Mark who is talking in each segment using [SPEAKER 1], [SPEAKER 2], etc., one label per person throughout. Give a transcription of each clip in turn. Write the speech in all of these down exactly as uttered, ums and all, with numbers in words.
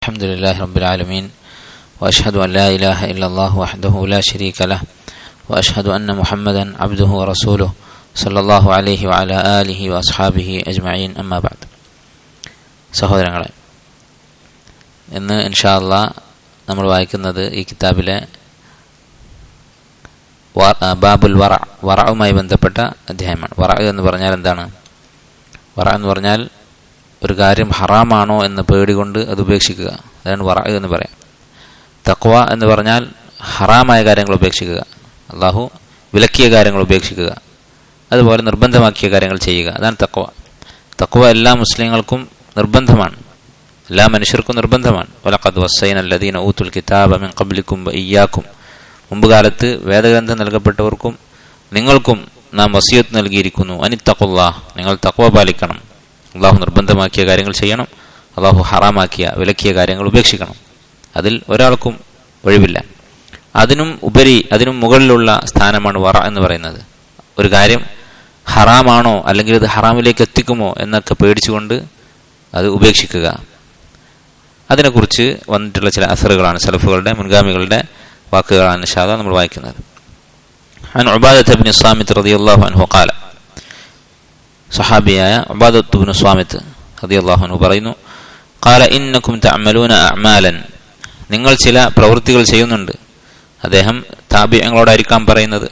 [SPEAKER 1] الحمد لله رب العالمين وأشهد أن لا إله إلا الله وحده لا شريك له وأشهد أن محمدا عبده ورسوله صلى الله عليه وعلى آله وأصحابه أجمعين أما بعد. സഹോദരങ്ങളെ, ഇന്ന് ഇൻഷാ അല്ലാഹ് നമ്മൾ വായിക്കുന്നത് ഈ കിതാബിലെ ബാബുൽ വറ വറഉമായി ബന്ധപ്പെട്ട അധ്യായമാണ്. വറ എന്ന് പറഞ്ഞാൽ എന്താണ്? വറ എന്ന് പറഞ്ഞാൽ ഒരു കാര്യം ഹറാമാണോ എന്ന് പേടികൊണ്ട് അത് ഉപേക്ഷിക്കുക, അതാണ് വറ എന്ന് പറയാം. തഖ്വ എന്ന് പറഞ്ഞാൽ ഹറാമായ കാര്യങ്ങൾ ഉപേക്ഷിക്കുക, അള്ളാഹു വിലക്കിയ കാര്യങ്ങൾ ഉപേക്ഷിക്കുക, അതുപോലെ നിർബന്ധമാക്കിയ കാര്യങ്ങൾ ചെയ്യുക, അതാണ് തഖ്വ. തഖ്വ എല്ലാ മുസ്ലിങ്ങൾക്കും നിർബന്ധമാണ്, എല്ലാ മനുഷ്യർക്കും നിർബന്ധമാണ്. വലഖദ് വസ്സൈന അല്ലദീന ഊതുൽ കിതാബ മിൻ ഖബ്ലിക്കും വഇയ്യാക്കും, മുമ്പ് കാലത്ത് വേദഗ്രന്ഥം നൽകപ്പെട്ടവർക്കും നിങ്ങൾക്കും നാം വസിയത്ത് നൽകിയിരിക്കുന്നു. അനിത്തഖുല്ലാഹ്, നിങ്ങൾ തഖ്വ പാലിക്കണം, അള്ളാഹു നിർബന്ധമാക്കിയ കാര്യങ്ങൾ ചെയ്യണം, അള്ളാഹു ഹറാമാക്കിയ വിലക്കിയ കാര്യങ്ങൾ ഉപേക്ഷിക്കണം. അതിൽ ഒരാൾക്കും ഒഴിവില്ല. അതിനും ഉപരി അതിനും മുകളിലുള്ള സ്ഥാനമാണ് വറ എന്ന് പറയുന്നത്. ഒരു കാര്യം ഹറാമാണോ അല്ലെങ്കിൽ ഇത് ഹറാമിലേക്ക് എത്തിക്കുമോ എന്നൊക്കെ പേടിച്ചുകൊണ്ട് അത് ഉപേക്ഷിക്കുക. അതിനെക്കുറിച്ച് വന്നിട്ടുള്ള ചില അസറുകളാണ്, സലഫുകളുടെ മുൻഗാമികളുടെ വാക്കുകളാണ് ഇൻഷാ അല്ലാഹ് നമ്മൾ വായിക്കുന്നത്. അൻ ഉബാദത്ത് ഇബ്നു സ്വാമിത്ത് റളിയല്ലാഹു അൻഹു ഖാല, സഹാബിയായ ഉബാദത്ത് ഇബ്നു സ്വാമിത്ത് റളിയല്ലാഹു അൻഹു പറയുന്നു, ഖാല ഇന്നകും തഅമലൂന അഅമാലൻ, നിങ്ങൾ ചില പ്രവൃത്തികൾ ചെയ്യുന്നുണ്ട്. അദ്ദേഹം താബിഈങ്ങളോടായിരിക്കാം പറയുന്നത്.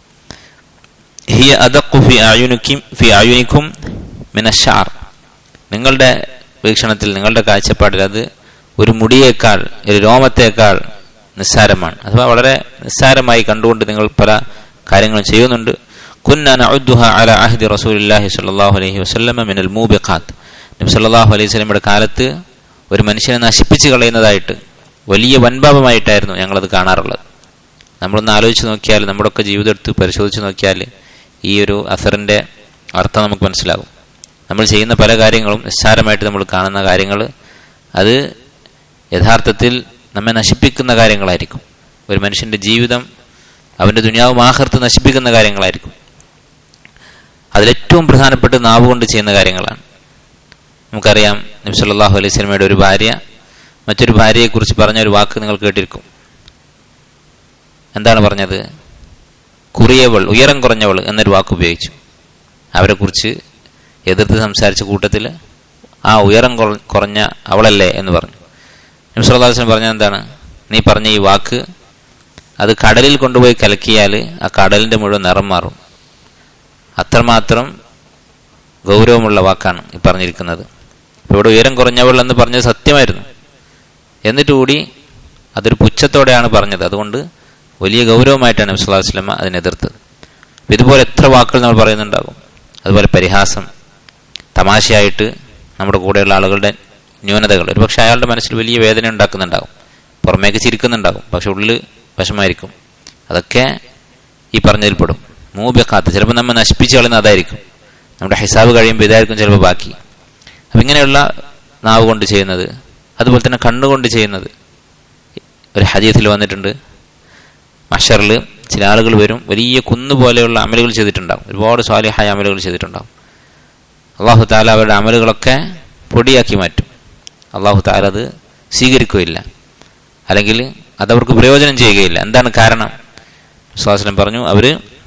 [SPEAKER 1] ഹിയ അദഖു ഫി അയുനിക്കും ഫി അയുനിക്കും മിന അശ്ശഅർ, നിങ്ങളുടെ വീക്ഷണത്തിൽ നിങ്ങളുടെ കാഴ്ചപ്പാടിൽ അത് ഒരു മുടിയേക്കാൾ ഒരു രോമത്തേക്കാൾ നിസ്സാരമാണ്, അഥവാ വളരെ നിസ്സാരമായി കണ്ടുകൊണ്ട് നിങ്ങൾ പല കാര്യങ്ങളും ചെയ്യുന്നുണ്ട്. കുന്ന നഉദ്ദുഹ അലാ അഹ്ദി റസൂലില്ലാഹി സ്വല്ലല്ലാഹു അലൈഹി വസല്ലം മിനൽ മൂബിഖാത്ത്, നബി സല്ലല്ലാഹു അലൈഹി വസല്ലമയുടെ കാലത്ത് ഒരു മനുഷ്യനെ നശിപ്പിച്ച് കളയുന്നതായിട്ട് വലിയ വൻപാപമായിട്ടായിരുന്നു ഞങ്ങളത് കാണാറുള്ളത്. നമ്മളൊന്ന് ആലോചിച്ച് നോക്കിയാൽ, നമ്മുടെയൊക്കെ ജീവിതം എടുത്ത് പരിശോധിച്ച് നോക്കിയാൽ ഈ ഒരു അസറിൻ്റെ അർത്ഥം നമുക്ക് മനസ്സിലാകും. നമ്മൾ ചെയ്യുന്ന പല കാര്യങ്ങളും നിസ്സാരമായിട്ട് നമ്മൾ കാണുന്ന കാര്യങ്ങൾ അത് യഥാർത്ഥത്തിൽ നമ്മെ നശിപ്പിക്കുന്ന കാര്യങ്ങളായിരിക്കും. ഒരു മനുഷ്യൻ്റെ ജീവിതം, അവൻ്റെ ദുനിയാവും ആഖിറത്ത് നശിപ്പിക്കുന്ന കാര്യങ്ങളായിരിക്കും. അതിലേറ്റവും പ്രധാനപ്പെട്ട് നാവ് കൊണ്ട് ചെയ്യുന്ന കാര്യങ്ങളാണ്. നമുക്കറിയാം, നബി സല്ലല്ലാഹു അലൈഹി വസല്ലമയുടെ ഒരു ഭാര്യ മറ്റൊരു ഭാര്യയെക്കുറിച്ച് പറഞ്ഞ ഒരു വാക്ക് നിങ്ങൾ കേട്ടിരിക്കും. എന്താണ് പറഞ്ഞത്? കുറിയവൾ, ഉയരം കുറഞ്ഞവൾ എന്നൊരു വാക്ക് ഉപയോഗിച്ചു. അവരെക്കുറിച്ച് എതിർത്ത് സംസാരിച്ച കൂട്ടത്തിൽ ആ ഉയരം കുറഞ്ഞ അവളല്ലേ എന്ന് പറഞ്ഞു. നബി സല്ലല്ലാഹു അലൈഹി വസല്ലം പറഞ്ഞത് എന്താണ്? നീ പറഞ്ഞ ഈ വാക്ക് അത് കടലിൽ കൊണ്ടുപോയി കലക്കിയാൽ ആ കടലിൻ്റെ മുഴുവൻ നിറം മാറും. അത്രമാത്രം ഗൗരവമുള്ള വാക്കാണ് ഈ പറഞ്ഞിരിക്കുന്നത്. ഇവിടെ ഉയരം കുറഞ്ഞവൾ എന്ന് പറഞ്ഞത് സത്യമായിരുന്നു, എന്നിട്ട് കൂടി അതൊരു പുച്ഛത്തോടെയാണ് പറഞ്ഞത്. അതുകൊണ്ട് വലിയ ഗൗരവമായിട്ടാണ് നബി സല്ലല്ലാഹു അലൈഹി വസല്ലം അതിനെതിർത്തത്. ഇതുപോലെ എത്ര വാക്കുകൾ നമ്മൾ പറയുന്നുണ്ടാകും. അതുപോലെ പരിഹാസം, തമാശയായിട്ട് നമ്മുടെ കൂടെയുള്ള ആളുകളുടെ ന്യൂനതകൾ, ഒരുപക്ഷെ അയാളുടെ മനസ്സിൽ വലിയ വേദന ഉണ്ടാക്കുന്നുണ്ടാകും, പുറമേക്ക് ചിരിക്കുന്നുണ്ടാകും, പക്ഷെ ഉള്ളിൽ വശമായിരിക്കും. അതൊക്കെ ഈ പറഞ്ഞതിൽപ്പെടും. മൂബിഖാത്ത്, ചിലപ്പോൾ നമ്മൾ നശിപ്പിച്ച് കളയുന്ന അതായിരിക്കും. നമ്മുടെ ഹിസാബ് കഴിയുമ്പോൾ ഇതായിരിക്കും ചിലപ്പോൾ ബാക്കി. അപ്പം ഇങ്ങനെയുള്ള നാവ് കൊണ്ട് ചെയ്യുന്നത്, അതുപോലെ തന്നെ കണ്ണുകൊണ്ട് ചെയ്യുന്നത്. ഒരു ഹദീസിൽ വന്നിട്ടുണ്ട്, മഹ്ശറിൽ ചില ആളുകൾ വരും, വലിയ കുന്നു പോലെയുള്ള അമലുകൾ ചെയ്തിട്ടുണ്ടാകും, ഒരുപാട് സ്വാലിഹായ അമലുകൾ ചെയ്തിട്ടുണ്ടാകും. അള്ളാഹു തആല അവരുടെ അമലുകളൊക്കെ പൊടിയാക്കി മാറ്റും. അള്ളാഹു തആല അത് സ്വീകരിക്കുകയില്ല, അല്ലെങ്കിൽ അതവർക്ക് പ്രയോജനം ചെയ്യുകയില്ല. എന്താണ് കാരണം? സ്വല്ലല്ലാഹു പറഞ്ഞു, അവർ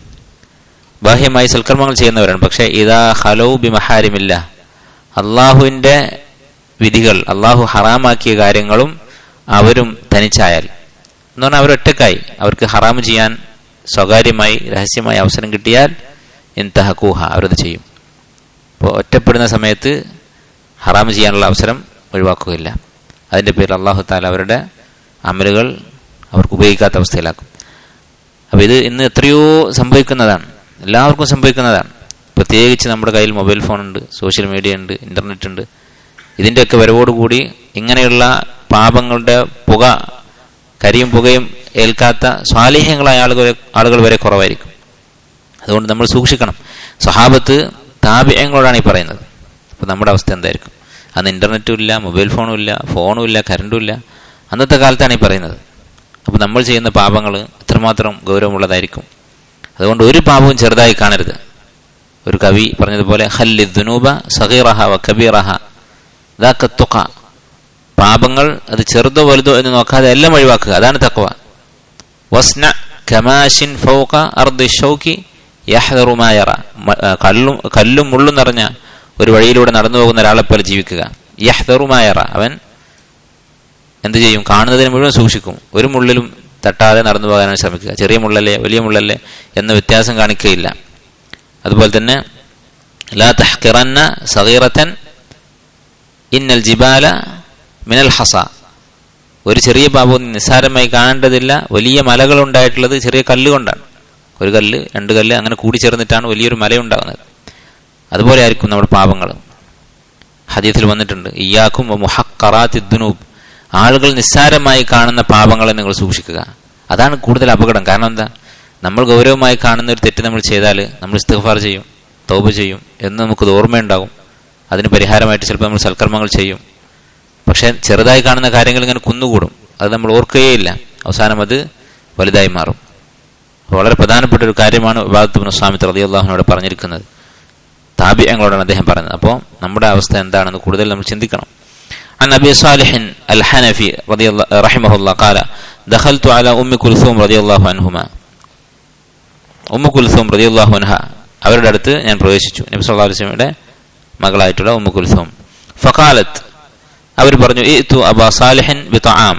[SPEAKER 1] ബാഹ്യമായി സൽക്കർമ്മങ്ങൾ ചെയ്യുന്നവരാണ്, പക്ഷേ ഇദാ ഖലൗ ബിമഹാരിമില്ല, അള്ളാഹുവിൻ്റെ വിധികൾ, അള്ളാഹു ഹറാമാക്കിയ കാര്യങ്ങളും അവരും തനിച്ചായാൽ എന്ന് പറഞ്ഞാൽ അവരൊറ്റക്കായി, അവർക്ക് ഹറാം ചെയ്യാൻ സ്വകാര്യമായി രഹസ്യമായി അവസരം കിട്ടിയാൽ ഇൻതഹഖൂഹ, അവരത് ചെയ്യും. അപ്പോൾ ഒറ്റപ്പെടുന്ന സമയത്ത് ഹറാം ചെയ്യാനുള്ള അവസരം ഒഴിവാക്കുകയില്ല. അതിൻ്റെ പേരിൽ അള്ളാഹു തആല അവരുടെ അമലുകൾ അവർക്ക് ഉപയോഗിക്കാത്ത അവസ്ഥയിലാക്കും. അപ്പോൾ ഇത് ഇന്ന് എത്രയോ സംഭവിക്കുന്നതാണ്, എല്ലാവർക്കും സംഭവിക്കുന്നതാണ്. പ്രത്യേകിച്ച് നമ്മുടെ കയ്യിൽ മൊബൈൽ ഫോണുണ്ട്, സോഷ്യൽ മീഡിയ ഉണ്ട്, ഇൻ്റർനെറ്റ് ഉണ്ട്. ഇതിൻ്റെയൊക്കെ വരവോടുകൂടി ഇങ്ങനെയുള്ള പാപങ്ങളുടെ പുക, കരിയും പുകയും ഏൽക്കാത്ത സ്വാലിഹ്യങ്ങളായ ആളുകൾ ആളുകൾ വരെ കുറവായിരിക്കും. അതുകൊണ്ട് നമ്മൾ സൂക്ഷിക്കണം. സ്വഹാബത്ത് താബിഈങ്ങളോടാണ് ഈ പറയുന്നത്. അപ്പോൾ നമ്മുടെ അവസ്ഥ എന്തായിരിക്കും? അന്ന് ഇൻ്റർനെറ്റും ഇല്ല, മൊബൈൽ ഫോണും ഇല്ല, ഫോണും ഇല്ല, കറണ്ടും ഇല്ല. അന്നത്തെ കാലത്താണ് ഈ പറയുന്നത്. അപ്പോൾ നമ്മൾ ചെയ്യുന്ന പാപങ്ങൾ എത്രമാത്രം ഗൗരവമുള്ളതായിരിക്കും. അതുകൊണ്ട് ഒരു പാപവും ചെറുതായി കാണരുത്. ഒരു കവി പറഞ്ഞതുപോലെ, ഖല്ലി ദുനൂബ സഗീറഹ വ കബീറഹ ദാക തുഖ, പാപങ്ങൾ അത് ചെറുതോ വലുതോ എന്ന് നോക്കാതെ എല്ലാം ഒഴിവാക്കുക. അതാണ് തഖ്വ. വസ്ന കമാശിൻ ഫൗക അർദി ഷൗകി യഹ്ദറു മാ യറ. കല്ലും കല്ലും മുള്ളും നിറഞ്ഞ ഒരു വഴിയിലൂടെ നടന്നു പോകുന്ന ഒരാളെ പോലെ ജീവിക്കുക. യഹ്ദറു മാ യറ, അവൻ എന്ത് ചെയ്യും? കാണുന്നതിന് മുഴുവൻ സൂക്ഷിക്കും. ഒരു മുള്ളിലും തട്ടാതെ നടന്നു പോകാനാണ് ശ്രമിക്കുക. ചെറിയ മുള്ളല്ലേ വലിയ മുള്ളല്ലേ എന്ന വ്യത്യാസം കാണിക്കുകയില്ല. അതുപോലെ തന്നെ ലാ തഹ്ഖിറന്ന സഗീറതൻ ഇന്നൽ ജിബാല മിനൽ ഹസ. ഒരു ചെറിയ പാപം നിസ്സാരമായി കാണേണ്ടതില്ല. വലിയ മലകൾ ഉണ്ടായിട്ടുള്ളത് ചെറിയ കല്ലുകൊണ്ടാണ്. ഒരു കല്ല് രണ്ട് കല്ല് അങ്ങനെ കൂടിച്ചേർന്നിട്ടാണ് വലിയൊരു മലയുണ്ടാകുന്നത്. അതുപോലെ ആയിരിക്കും നമ്മുടെ പാപങ്ങൾ. ഹദീസിൽ വന്നിട്ടുണ്ട്, ഇയ്യാക്കും മുഹഖറാത്തി ദുനൂബ്, ആളുകൾ നിസ്സാരമായി കാണുന്ന പാപങ്ങളെ നിങ്ങൾ സൂക്ഷിക്കുക. അതാണ് കൂടുതൽ അപകടം. കാരണം എന്താ? നമ്മൾ ഗൗരവമായി കാണുന്ന ഒരു തെറ്റ് നമ്മൾ ചെയ്താൽ നമ്മൾ ഇസ്തിഗ്ഫാർ ചെയ്യും, തൗബ ചെയ്യും എന്ന് നമുക്കത് ഓർമ്മയുണ്ടാകും. അതിന് പരിഹാരമായിട്ട് ചിലപ്പോൾ നമ്മൾ സൽക്കർമ്മങ്ങൾ ചെയ്യും. പക്ഷെ ചെറുതായി കാണുന്ന കാര്യങ്ങൾ ഇങ്ങനെ കുന്നുകൂടും. അത് നമ്മൾ ഓർക്കുകയില്ല. അവസാനം അത് വലുതായി മാറും. വളരെ പ്രധാനപ്പെട്ട ഒരു കാര്യമാണ് ഇബാദത്ത് ഇബ്നു സ്വാമിത്ത് റളിയല്ലാഹു അൻഹു പറഞ്ഞിരിക്കുന്നത്. താബിഈങ്ങളോടാണ് അദ്ദേഹം പറഞ്ഞത്. അപ്പോൾ നമ്മുടെ അവസ്ഥ എന്താണെന്ന് കൂടുതൽ നമ്മൾ ചിന്തിക്കണം. عن أبي صالح الحنفي رضي الله رحمه الله قال دخلت على أم كلثوم رضي الله عنهما. ഉമ്മു കുൽസൂം റളിയല്ലാഹു അൻഹ അവരുടെ അടുത്ത് ഞാൻ പ്രവേശിച്ചു. നബി സല്ലല്ലാഹു അലൈഹി വസല്ലമയുടെ മകളായിട്ടുള്ള ഉമ്മു കുൽസൂം. ഫഖാലത്ത്, അവർ പറഞ്ഞു, ഇതു അബാ സാലിഹിൻ ബിതആം.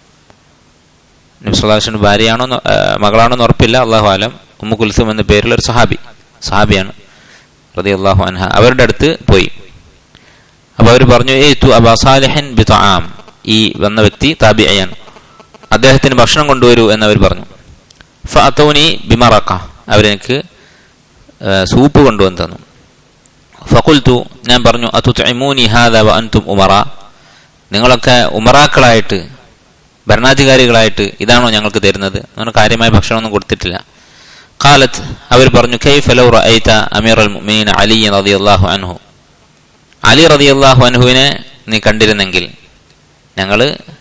[SPEAKER 1] നബി സല്ലല്ലാഹു അലൈഹി വസല്ലം ഭാര്യയാണോ മകളാണോ എന്ന് ഉറപ്പില്ല, അല്ലാഹു അലം. ഉമ്മു കുൽസൂം എന്ന പേരുള്ള ഒരു സഹാബി സഹാബിയാണ് റളിയല്ലാഹു അൻഹ. അവരുടെ അടുത്ത് പോയി. അപ്പൊ അവർ പറഞ്ഞു, ഇതു അബാ സാലിഹിൻ ബിതആം. ഈ വന്ന വ്യക്തി താബിഈയാണ്, അദ്ദേഹത്തിന് ഭക്ഷണം കൊണ്ടുവരൂ എന്നവർ പറഞ്ഞു. ഫഅതൗനി ബിമറഖ, അവരെനിക്ക് സൂപ്പ് കൊണ്ടുവന്നു തന്നു. ഫഖുൽതു, ഞാൻ പറഞ്ഞു, അതുത്ഇമൂനി ഹാദാ വഅൻതും ഉമറാ, നിങ്ങളൊക്കെ ഉമറാക്കളായിട്ട് ഭരണാധികാരികളായിട്ട് ഇതാണോ ഞങ്ങൾക്ക് തരുന്നത്? അങ്ങനെ കാര്യമായ ഭക്ഷണമൊന്നും കൊടുത്തിട്ടില്ല. ഖാലത്ത്, അവർ പറഞ്ഞു, കൈഫ ലൗ റഅയ്ത അമീറുൽ മുഅ്മിനീന അലി റളിയല്ലാഹു അൻഹു, അലി റളിയല്ലാഹു അൻഹുവിനെ നീ കണ്ടിരുന്നെങ്കിൽ. ഞങ്ങള്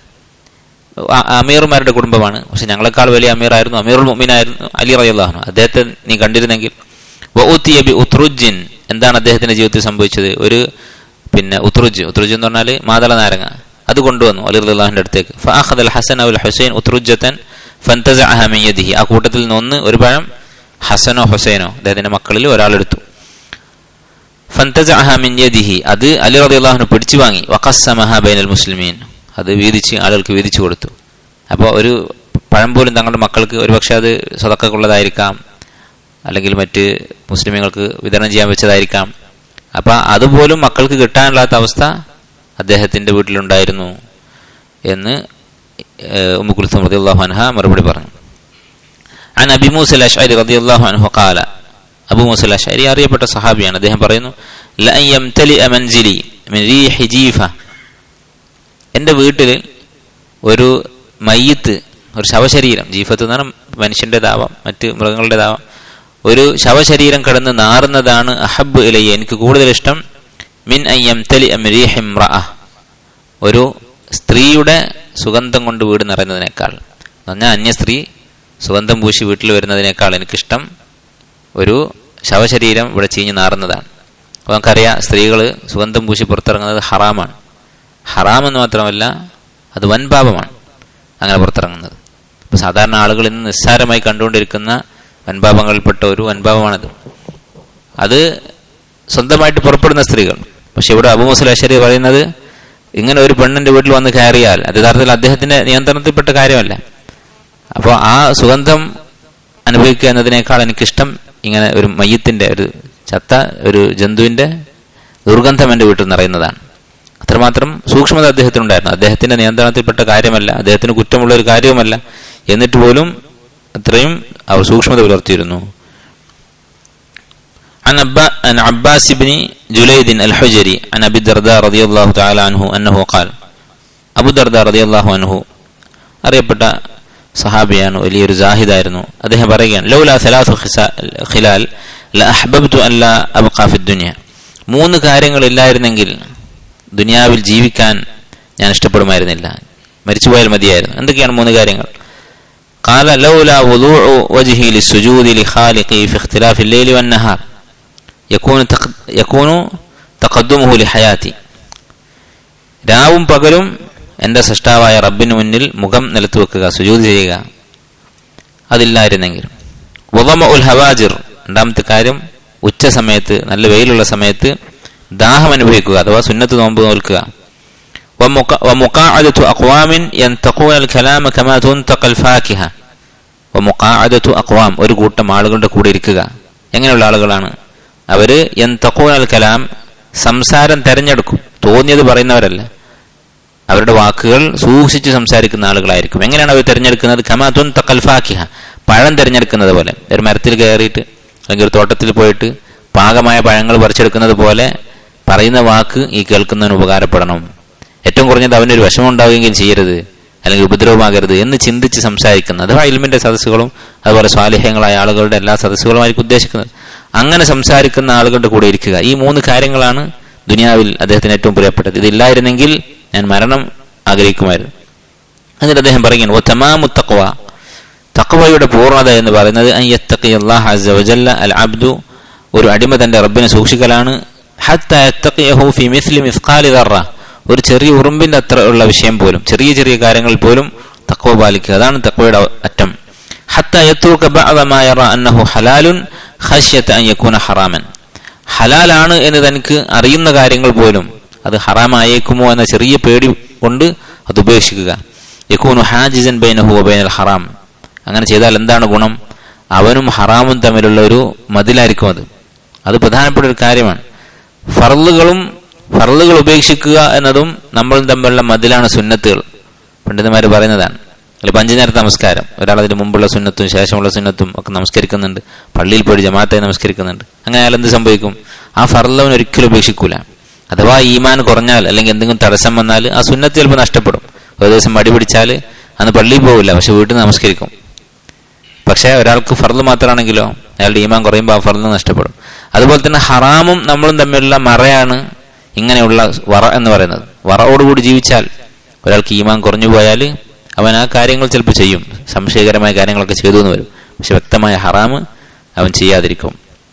[SPEAKER 1] അമീർമാരുടെ കുടുംബമാണ്, പക്ഷെ ഞങ്ങളെക്കാൾ വലിയ അമീറായിരുന്നു, അമീറുൽ മുഅ്മിനായിരുന്നു അലി റളിയല്ലാഹു അൻഹു. അദ്ദേഹത്തെ നീ കണ്ടിരുന്നെങ്കിൽ. വഉതിയ ബി ഉത്റുജിൻ, എന്താണ് അദ്ദേഹത്തിന്റെ ജീവിതത്തിൽ സംഭവിച്ചത്? ഒരു പിന്നെ ഉത്റുജ്, ഉത്റുജ് എന്ന് പറഞ്ഞാൽ മാതള നാരങ്ങ, അത് കൊണ്ടുവന്നു അലി റളിയല്ലാഹുവിന്റെ അടുത്തേക്ക്. ഫഅഖദൽ ഹസൻ വൽ ഹുസൈൻ ഉത്റുജതൻ ഫന്തസഅഹ മിൻ യദിഹി, ആ കൂട്ടത്തിൽ നിന്ന് ഒന്ന് ഒരു പഴം ഹസനോ ഹുസൈനോ അദ്ദേഹത്തിന്റെ മക്കളിൽ ഒരാളെടുത്തു. ഫന്തസഅഹ മിൻ യദിഹി, അത് അലി റളിയല്ലാഹു പിടിച്ചു വാങ്ങി. വഖസ്സമഹ ബൈനൽ മുസ്ലിമീൻ, അത് വീതിച്ച് ആളുകൾക്ക് വീതിച്ചു കൊടുത്തു. അപ്പോൾ ഒരു പഴം പോലും തങ്ങളുടെ മക്കൾക്ക് ഒരുപക്ഷെ അത് സദഖക്കുള്ളതായിരിക്കാം, അല്ലെങ്കിൽ മറ്റ് മുസ്ലിമുകൾക്ക് വിതരണം ചെയ്യാൻ വെച്ചതായിരിക്കാം. അപ്പൊ അതുപോലും മക്കൾക്ക് കിട്ടാനില്ലാത്ത അവസ്ഥ അദ്ദേഹത്തിന്റെ വീട്ടിലുണ്ടായിരുന്നു എന്ന് ഉമ്മു കുൽസൂം റളിയല്ലാഹു അൻഹ മറുപടി പറഞ്ഞു. അൻ അബി മൂസ അൽ-അശ്അരി റളിയല്ലാഹു അൻഹു ഖാല, അബൂ മൂസ അൽ-അശ്അരി അറിയപ്പെട്ട സഹാബിയാണ്. അദ്ദേഹം പറയുന്നു, ലഅൻ യംതലിഅ മൻസിലി മിൻ റീഹി ജീഫ, എൻ്റെ വീട്ടിൽ ഒരു മയ്യിത്ത്, ഒരു ശവശരീരം, ജീഫത്ത് എന്ന് പറഞ്ഞാൽ മനുഷ്യൻ്റെതാവാം മറ്റ് മൃഗങ്ങളുടേതാവാം, ഒരു ശവശരീരം കിടന്ന് നാറുന്നതാണ് അഹബ്ബു ഇലയ്യ, എനിക്ക് കൂടുതൽ ഇഷ്ടം, മിൻ അൻ യംതലിഅ മിൻ റീഹി ഇംറഅ, ഒരു സ്ത്രീയുടെ സുഗന്ധം കൊണ്ട് വീട് നിറയുന്നതിനേക്കാൾ, എന്ന് പറഞ്ഞാൽ അന്യ സ്ത്രീ സുഗന്ധം പൂശി വീട്ടിൽ വരുന്നതിനേക്കാൾ എനിക്കിഷ്ടം ഒരു ശവശരീരം ഇവിടെ ചീഞ്ഞ് നാറുന്നതാണ്. അപ്പോൾ നമുക്കറിയാം, സ്ത്രീകൾ സുഗന്ധം പൂശി പുറത്തിറങ്ങുന്നത് ഹറാമാണ്. ഹറാമെന്ന് മാത്രമല്ല, അത് വൻപാപമാണ് അങ്ങനെ പുറത്തിറങ്ങുന്നത്. ഇപ്പൊ സാധാരണ ആളുകൾ ഇന്ന് നിസ്സാരമായി കണ്ടുകൊണ്ടിരിക്കുന്ന വൻപാപങ്ങളിൽപ്പെട്ട ഒരു വൻപാപമാണത്. അത് സ്വന്തമായിട്ട് പുറപ്പെടുന്ന സ്ത്രീകൾ. പക്ഷെ ഇവിടെ അബൂ മൂസ അൽ-അശ്അരി പറയുന്നത്, ഇങ്ങനെ ഒരു പെണ്ണിന്റെ വീട്ടിൽ വന്ന് കയറിയാൽ അത് യഥാർത്ഥത്തിൽ അദ്ദേഹത്തിന്റെ നിയന്ത്രണത്തിൽപ്പെട്ട കാര്യമല്ല. അപ്പോൾ ആ സുഗന്ധം അനുഭവിക്കുക എന്നതിനേക്കാൾ എനിക്കിഷ്ടം ഇങ്ങനെ ഒരു മയ്യത്തിന്റെ, ഒരു ചത്ത ഒരു ജന്തുവിന്റെ ദുർഗന്ധം എൻ്റെ വീട്ടിൽ നിറയുന്നതാണ്. അത്രമാത്രം സൂക്ഷ്മത അദ്ദേഹത്തിനുണ്ടായിരുന്നു. അദ്ദേഹത്തിന്റെ നിയന്ത്രണത്തിൽപ്പെട്ട കാര്യമല്ല, അദ്ദേഹത്തിന് കുറ്റമുള്ള ഒരു കാര്യവുമല്ല, എന്നിട്ട് പോലും അത്രയും അവർ സൂക്ഷ്മത പുലർത്തിയിരുന്നു. عن عباس بن جليد الحجري عن أبي الدرداء رضي الله تعالى عنه أنه قال, അബൂ ദർദാ റളിയല്ലാഹു അൻഹു അറിയപ്പെട്ട സഹാബിയാണ്, വലിയൊരു സാഹിദായിരുന്നു. അദ്ദേഹം പറയുകയാണ്, ലൗലാ സലാസു ഖിലാൽ ലഅഹ്ബബ്തു അൻ ലാ അബ്ഖാ ഫി ദുനിയ, മൂന്ന് കാര്യങ്ങളില്ലായിരുന്നെങ്കിൽ ദുനിയാവിൽ ജീവിക്കാൻ ഞാൻ ഇഷ്ടപ്പെടുമായിരുന്നില്ല, മരിച്ചുപോയാൽ മതിയായിരുന്നു. എന്തൊക്കെയാണ് മൂന്ന് കാര്യങ്ങൾ? ഖാല ലൗലാ വുദൂഉ വജ്ഹി ലിസ്സുജൂദി ലിഖാലിഖി ഫി ഇഖ്തിലാഫി الليل والنهار യകൂനു യകൂനു തഖദ്ദുമുഹു ലിഹയാതി, രാവും പകലും എന്റെ സൃഷ്ടാവായ റബ്ബിന് മുന്നിൽ മുഖം നിലത്ത് വെക്കുക, സുജൂദ് ചെയ്യുക, അതില്ലായിരുന്നെങ്കിൽ. വദമഉൽ ഹവാജിർ, രണ്ടാമത്തെ കാര്യം ഉച്ച സമയത്ത് നല്ല വെയിലുള്ള സമയത്ത് ദാഹം അനുഭവിക്കുക, അഥവാ സുന്നത്ത് നോമ്പ് നോൽക്കുക. വമുഖാഅദതു അഖ്വാമിൻ യൻതഖൂനൽ കലാമ കമാ തുൻതഖൽ ഫാകിഹ. വമുഖാഅദതു അഖ്വാം, ഒരു കൂട്ടം ആളുകളുടെ കൂടെ ഇരിക്കുക. എങ്ങനെയുള്ള ആളുകളാണ് അവര്? യൻതഖൂനൽ കലാം, സംസാരം തെരഞ്ഞെടുക്കും, തോന്നിയത് പറയുന്നവരല്ല, അവരുടെ വാക്കുകൾ സൂക്ഷിച്ച് സംസാരിക്കുന്ന ആളുകളായിരിക്കും. എങ്ങനെയാണ് അവർ തിരഞ്ഞെടുക്കുന്നത്? കമാ തുൻതഖൽ ഫാകിഹ, പഴം തിരഞ്ഞെടുക്കുന്നത് പോലെ. ഒരു മരത്തിൽ കയറിയിട്ട് അല്ലെങ്കിൽ ഒരു തോട്ടത്തിൽ പോയിട്ട് പാകമായ പഴങ്ങൾ പറിച്ചെടുക്കുന്നത് പോലെ പറയുന്ന വാക്ക് ഈ കേൾക്കുന്നതിന് ഉപകാരപ്പെടണം. ഏറ്റവും കുറഞ്ഞത് അവനൊരു വിഷമം ഉണ്ടാവുകയെങ്കിൽ ചെയ്യരുത്, അല്ലെങ്കിൽ ഉപദ്രവമാകരുത് എന്ന് ചിന്തിച്ച് സംസാരിക്കുന്നത്. അഥവാ ഇൽമിന്റെ സദസ്സുകളും അതുപോലെ സ്വാലിഹ്യങ്ങളായ ആളുകളുടെ എല്ലാ സദസ്സുകളുമായിരിക്കും ഉദ്ദേശിക്കുന്നത്. അങ്ങനെ സംസാരിക്കുന്ന ആളുകളുടെ കൂടെ ഇരിക്കുക. ഈ മൂന്ന് കാര്യങ്ങളാണ് ദുനിയാവിൽ അദ്ദേഹത്തിന് ഏറ്റവും പ്രിയപ്പെട്ടത്. ഇതില്ലായിരുന്നെങ്കിൽ ഞാൻ മരണം ആഗ്രഹിക്കുമായിരുന്നു. എന്നിട്ട് അദ്ദേഹം പറയുകയാണ്, വ തമാമു തഖ്വ, തഖ്വയുടെ പൂർണ്ണത എന്ന് പറയുന്നത് അൻ യത്തഖിയല്ലാഹ അസ്സ വജല്ല അൽ അബ്ദു, ഒരു അടിമ തന്റെ റബ്ബിനെ സൂക്ഷിക്കലാണ്. ഹത്താ യത്തഖിയഹു ഫി മിസ്ലി മിസ്ഖാലി ദർറ, ഒരു ചെറിയ ഉറുമ്പിന്റെ അത്ര ഉള്ള വിഷയം പോലും, ചെറിയ ചെറിയ കാര്യങ്ങളിൽ പോലും തഖ്വ പാലിക്കുക. അതാണ് തഖ്വയുടെ അറ്റം. ഹത്താ യത്രുക ബഅദ മാ യറ അന്നഹു ഹലാലുൻ ഖശ്യത അൻ യകൂന ഹറാമൻ, ഹലാലാണ് എന്ന് തനിക്ക് അറിയുന്ന കാര്യങ്ങൾ പോലും അത് ഹറാമായേക്കുമോ എന്ന ചെറിയ പേടി കൊണ്ട് അത് ഉപേക്ഷിക്കുക. യകൂനു ഹാജിസൻ ബൈനഹു വ ബൈനൽ ഹറാം, അങ്ങനെ ചെയ്താൽ എന്താണ് ഗുണം? അവനും ഹറാമും തമ്മിലുള്ള ഒരു മതിലായിരിക്കും അത്. അത് പ്രധാനപ്പെട്ട ഒരു കാര്യമാണ്. ഫർളുകളും ഫർളുകൾ ഉപേക്ഷിക്കുക എന്നതും നമ്മളും തമ്മിലുള്ള മതിലാണ് സുന്നത്തുകൾ. പണ്ഡിതന്മാർ പറയുന്നതാണ്. അല്ലെ, അഞ്ചു നേരത്തെ നമസ്കാരം, ഒരാൾ അതിന് മുമ്പുള്ള സുന്നത്തും ശേഷമുള്ള സുന്നത്തും ഒക്കെ നമസ്കരിക്കുന്നുണ്ട്, പള്ളിയിൽ പോയി ജമാഅത്തായി നമസ്കരിക്കുന്നുണ്ട്. അങ്ങനെ അയാൾ എന്ത് സംഭവിക്കും? ആ ഫർളവൻ ഒരിക്കലും ഉപേക്ഷിക്കൂല. അഥവാ ഈമാൻ കുറഞ്ഞാൽ അല്ലെങ്കിൽ എന്തെങ്കിലും തടസ്സം വന്നാൽ ആ സുന്നത്ത് ചിലപ്പോൾ നഷ്ടപ്പെടും. ഒരു ദിവസം മടി പിടിച്ചാൽ അന്ന് പള്ളിയിൽ പോകില്ല, പക്ഷെ വീട്ടിൽ നിന്ന് നമസ്കരിക്കും. പക്ഷെ ഒരാൾക്ക് ഫർള് മാത്രമാണെങ്കിലോ അയാളുടെ ഈമാൻ കുറയുമ്പോൾ ആ ഫർള് നഷ്ടപ്പെടും. അതുപോലെ തന്നെ ഹറാമും നമ്മളും തമ്മിലുള്ള മറയാണ് ഇങ്ങനെയുള്ള വറ എന്ന് പറയുന്നത്. വറയോടുകൂടി ജീവിച്ചാൽ ഒരാൾക്ക് ഈമാൻ കുറഞ്ഞു പോയാൽ അവൻ ആ കാര്യങ്ങൾ ചിലപ്പോൾ ചെയ്യും, സംശയകരമായ കാര്യങ്ങളൊക്കെ ചെയ്തു എന്ന് വരും, പക്ഷെ വ്യക്തമായ ഹറാമ് അവൻ ചെയ്യാതിരിക്കും.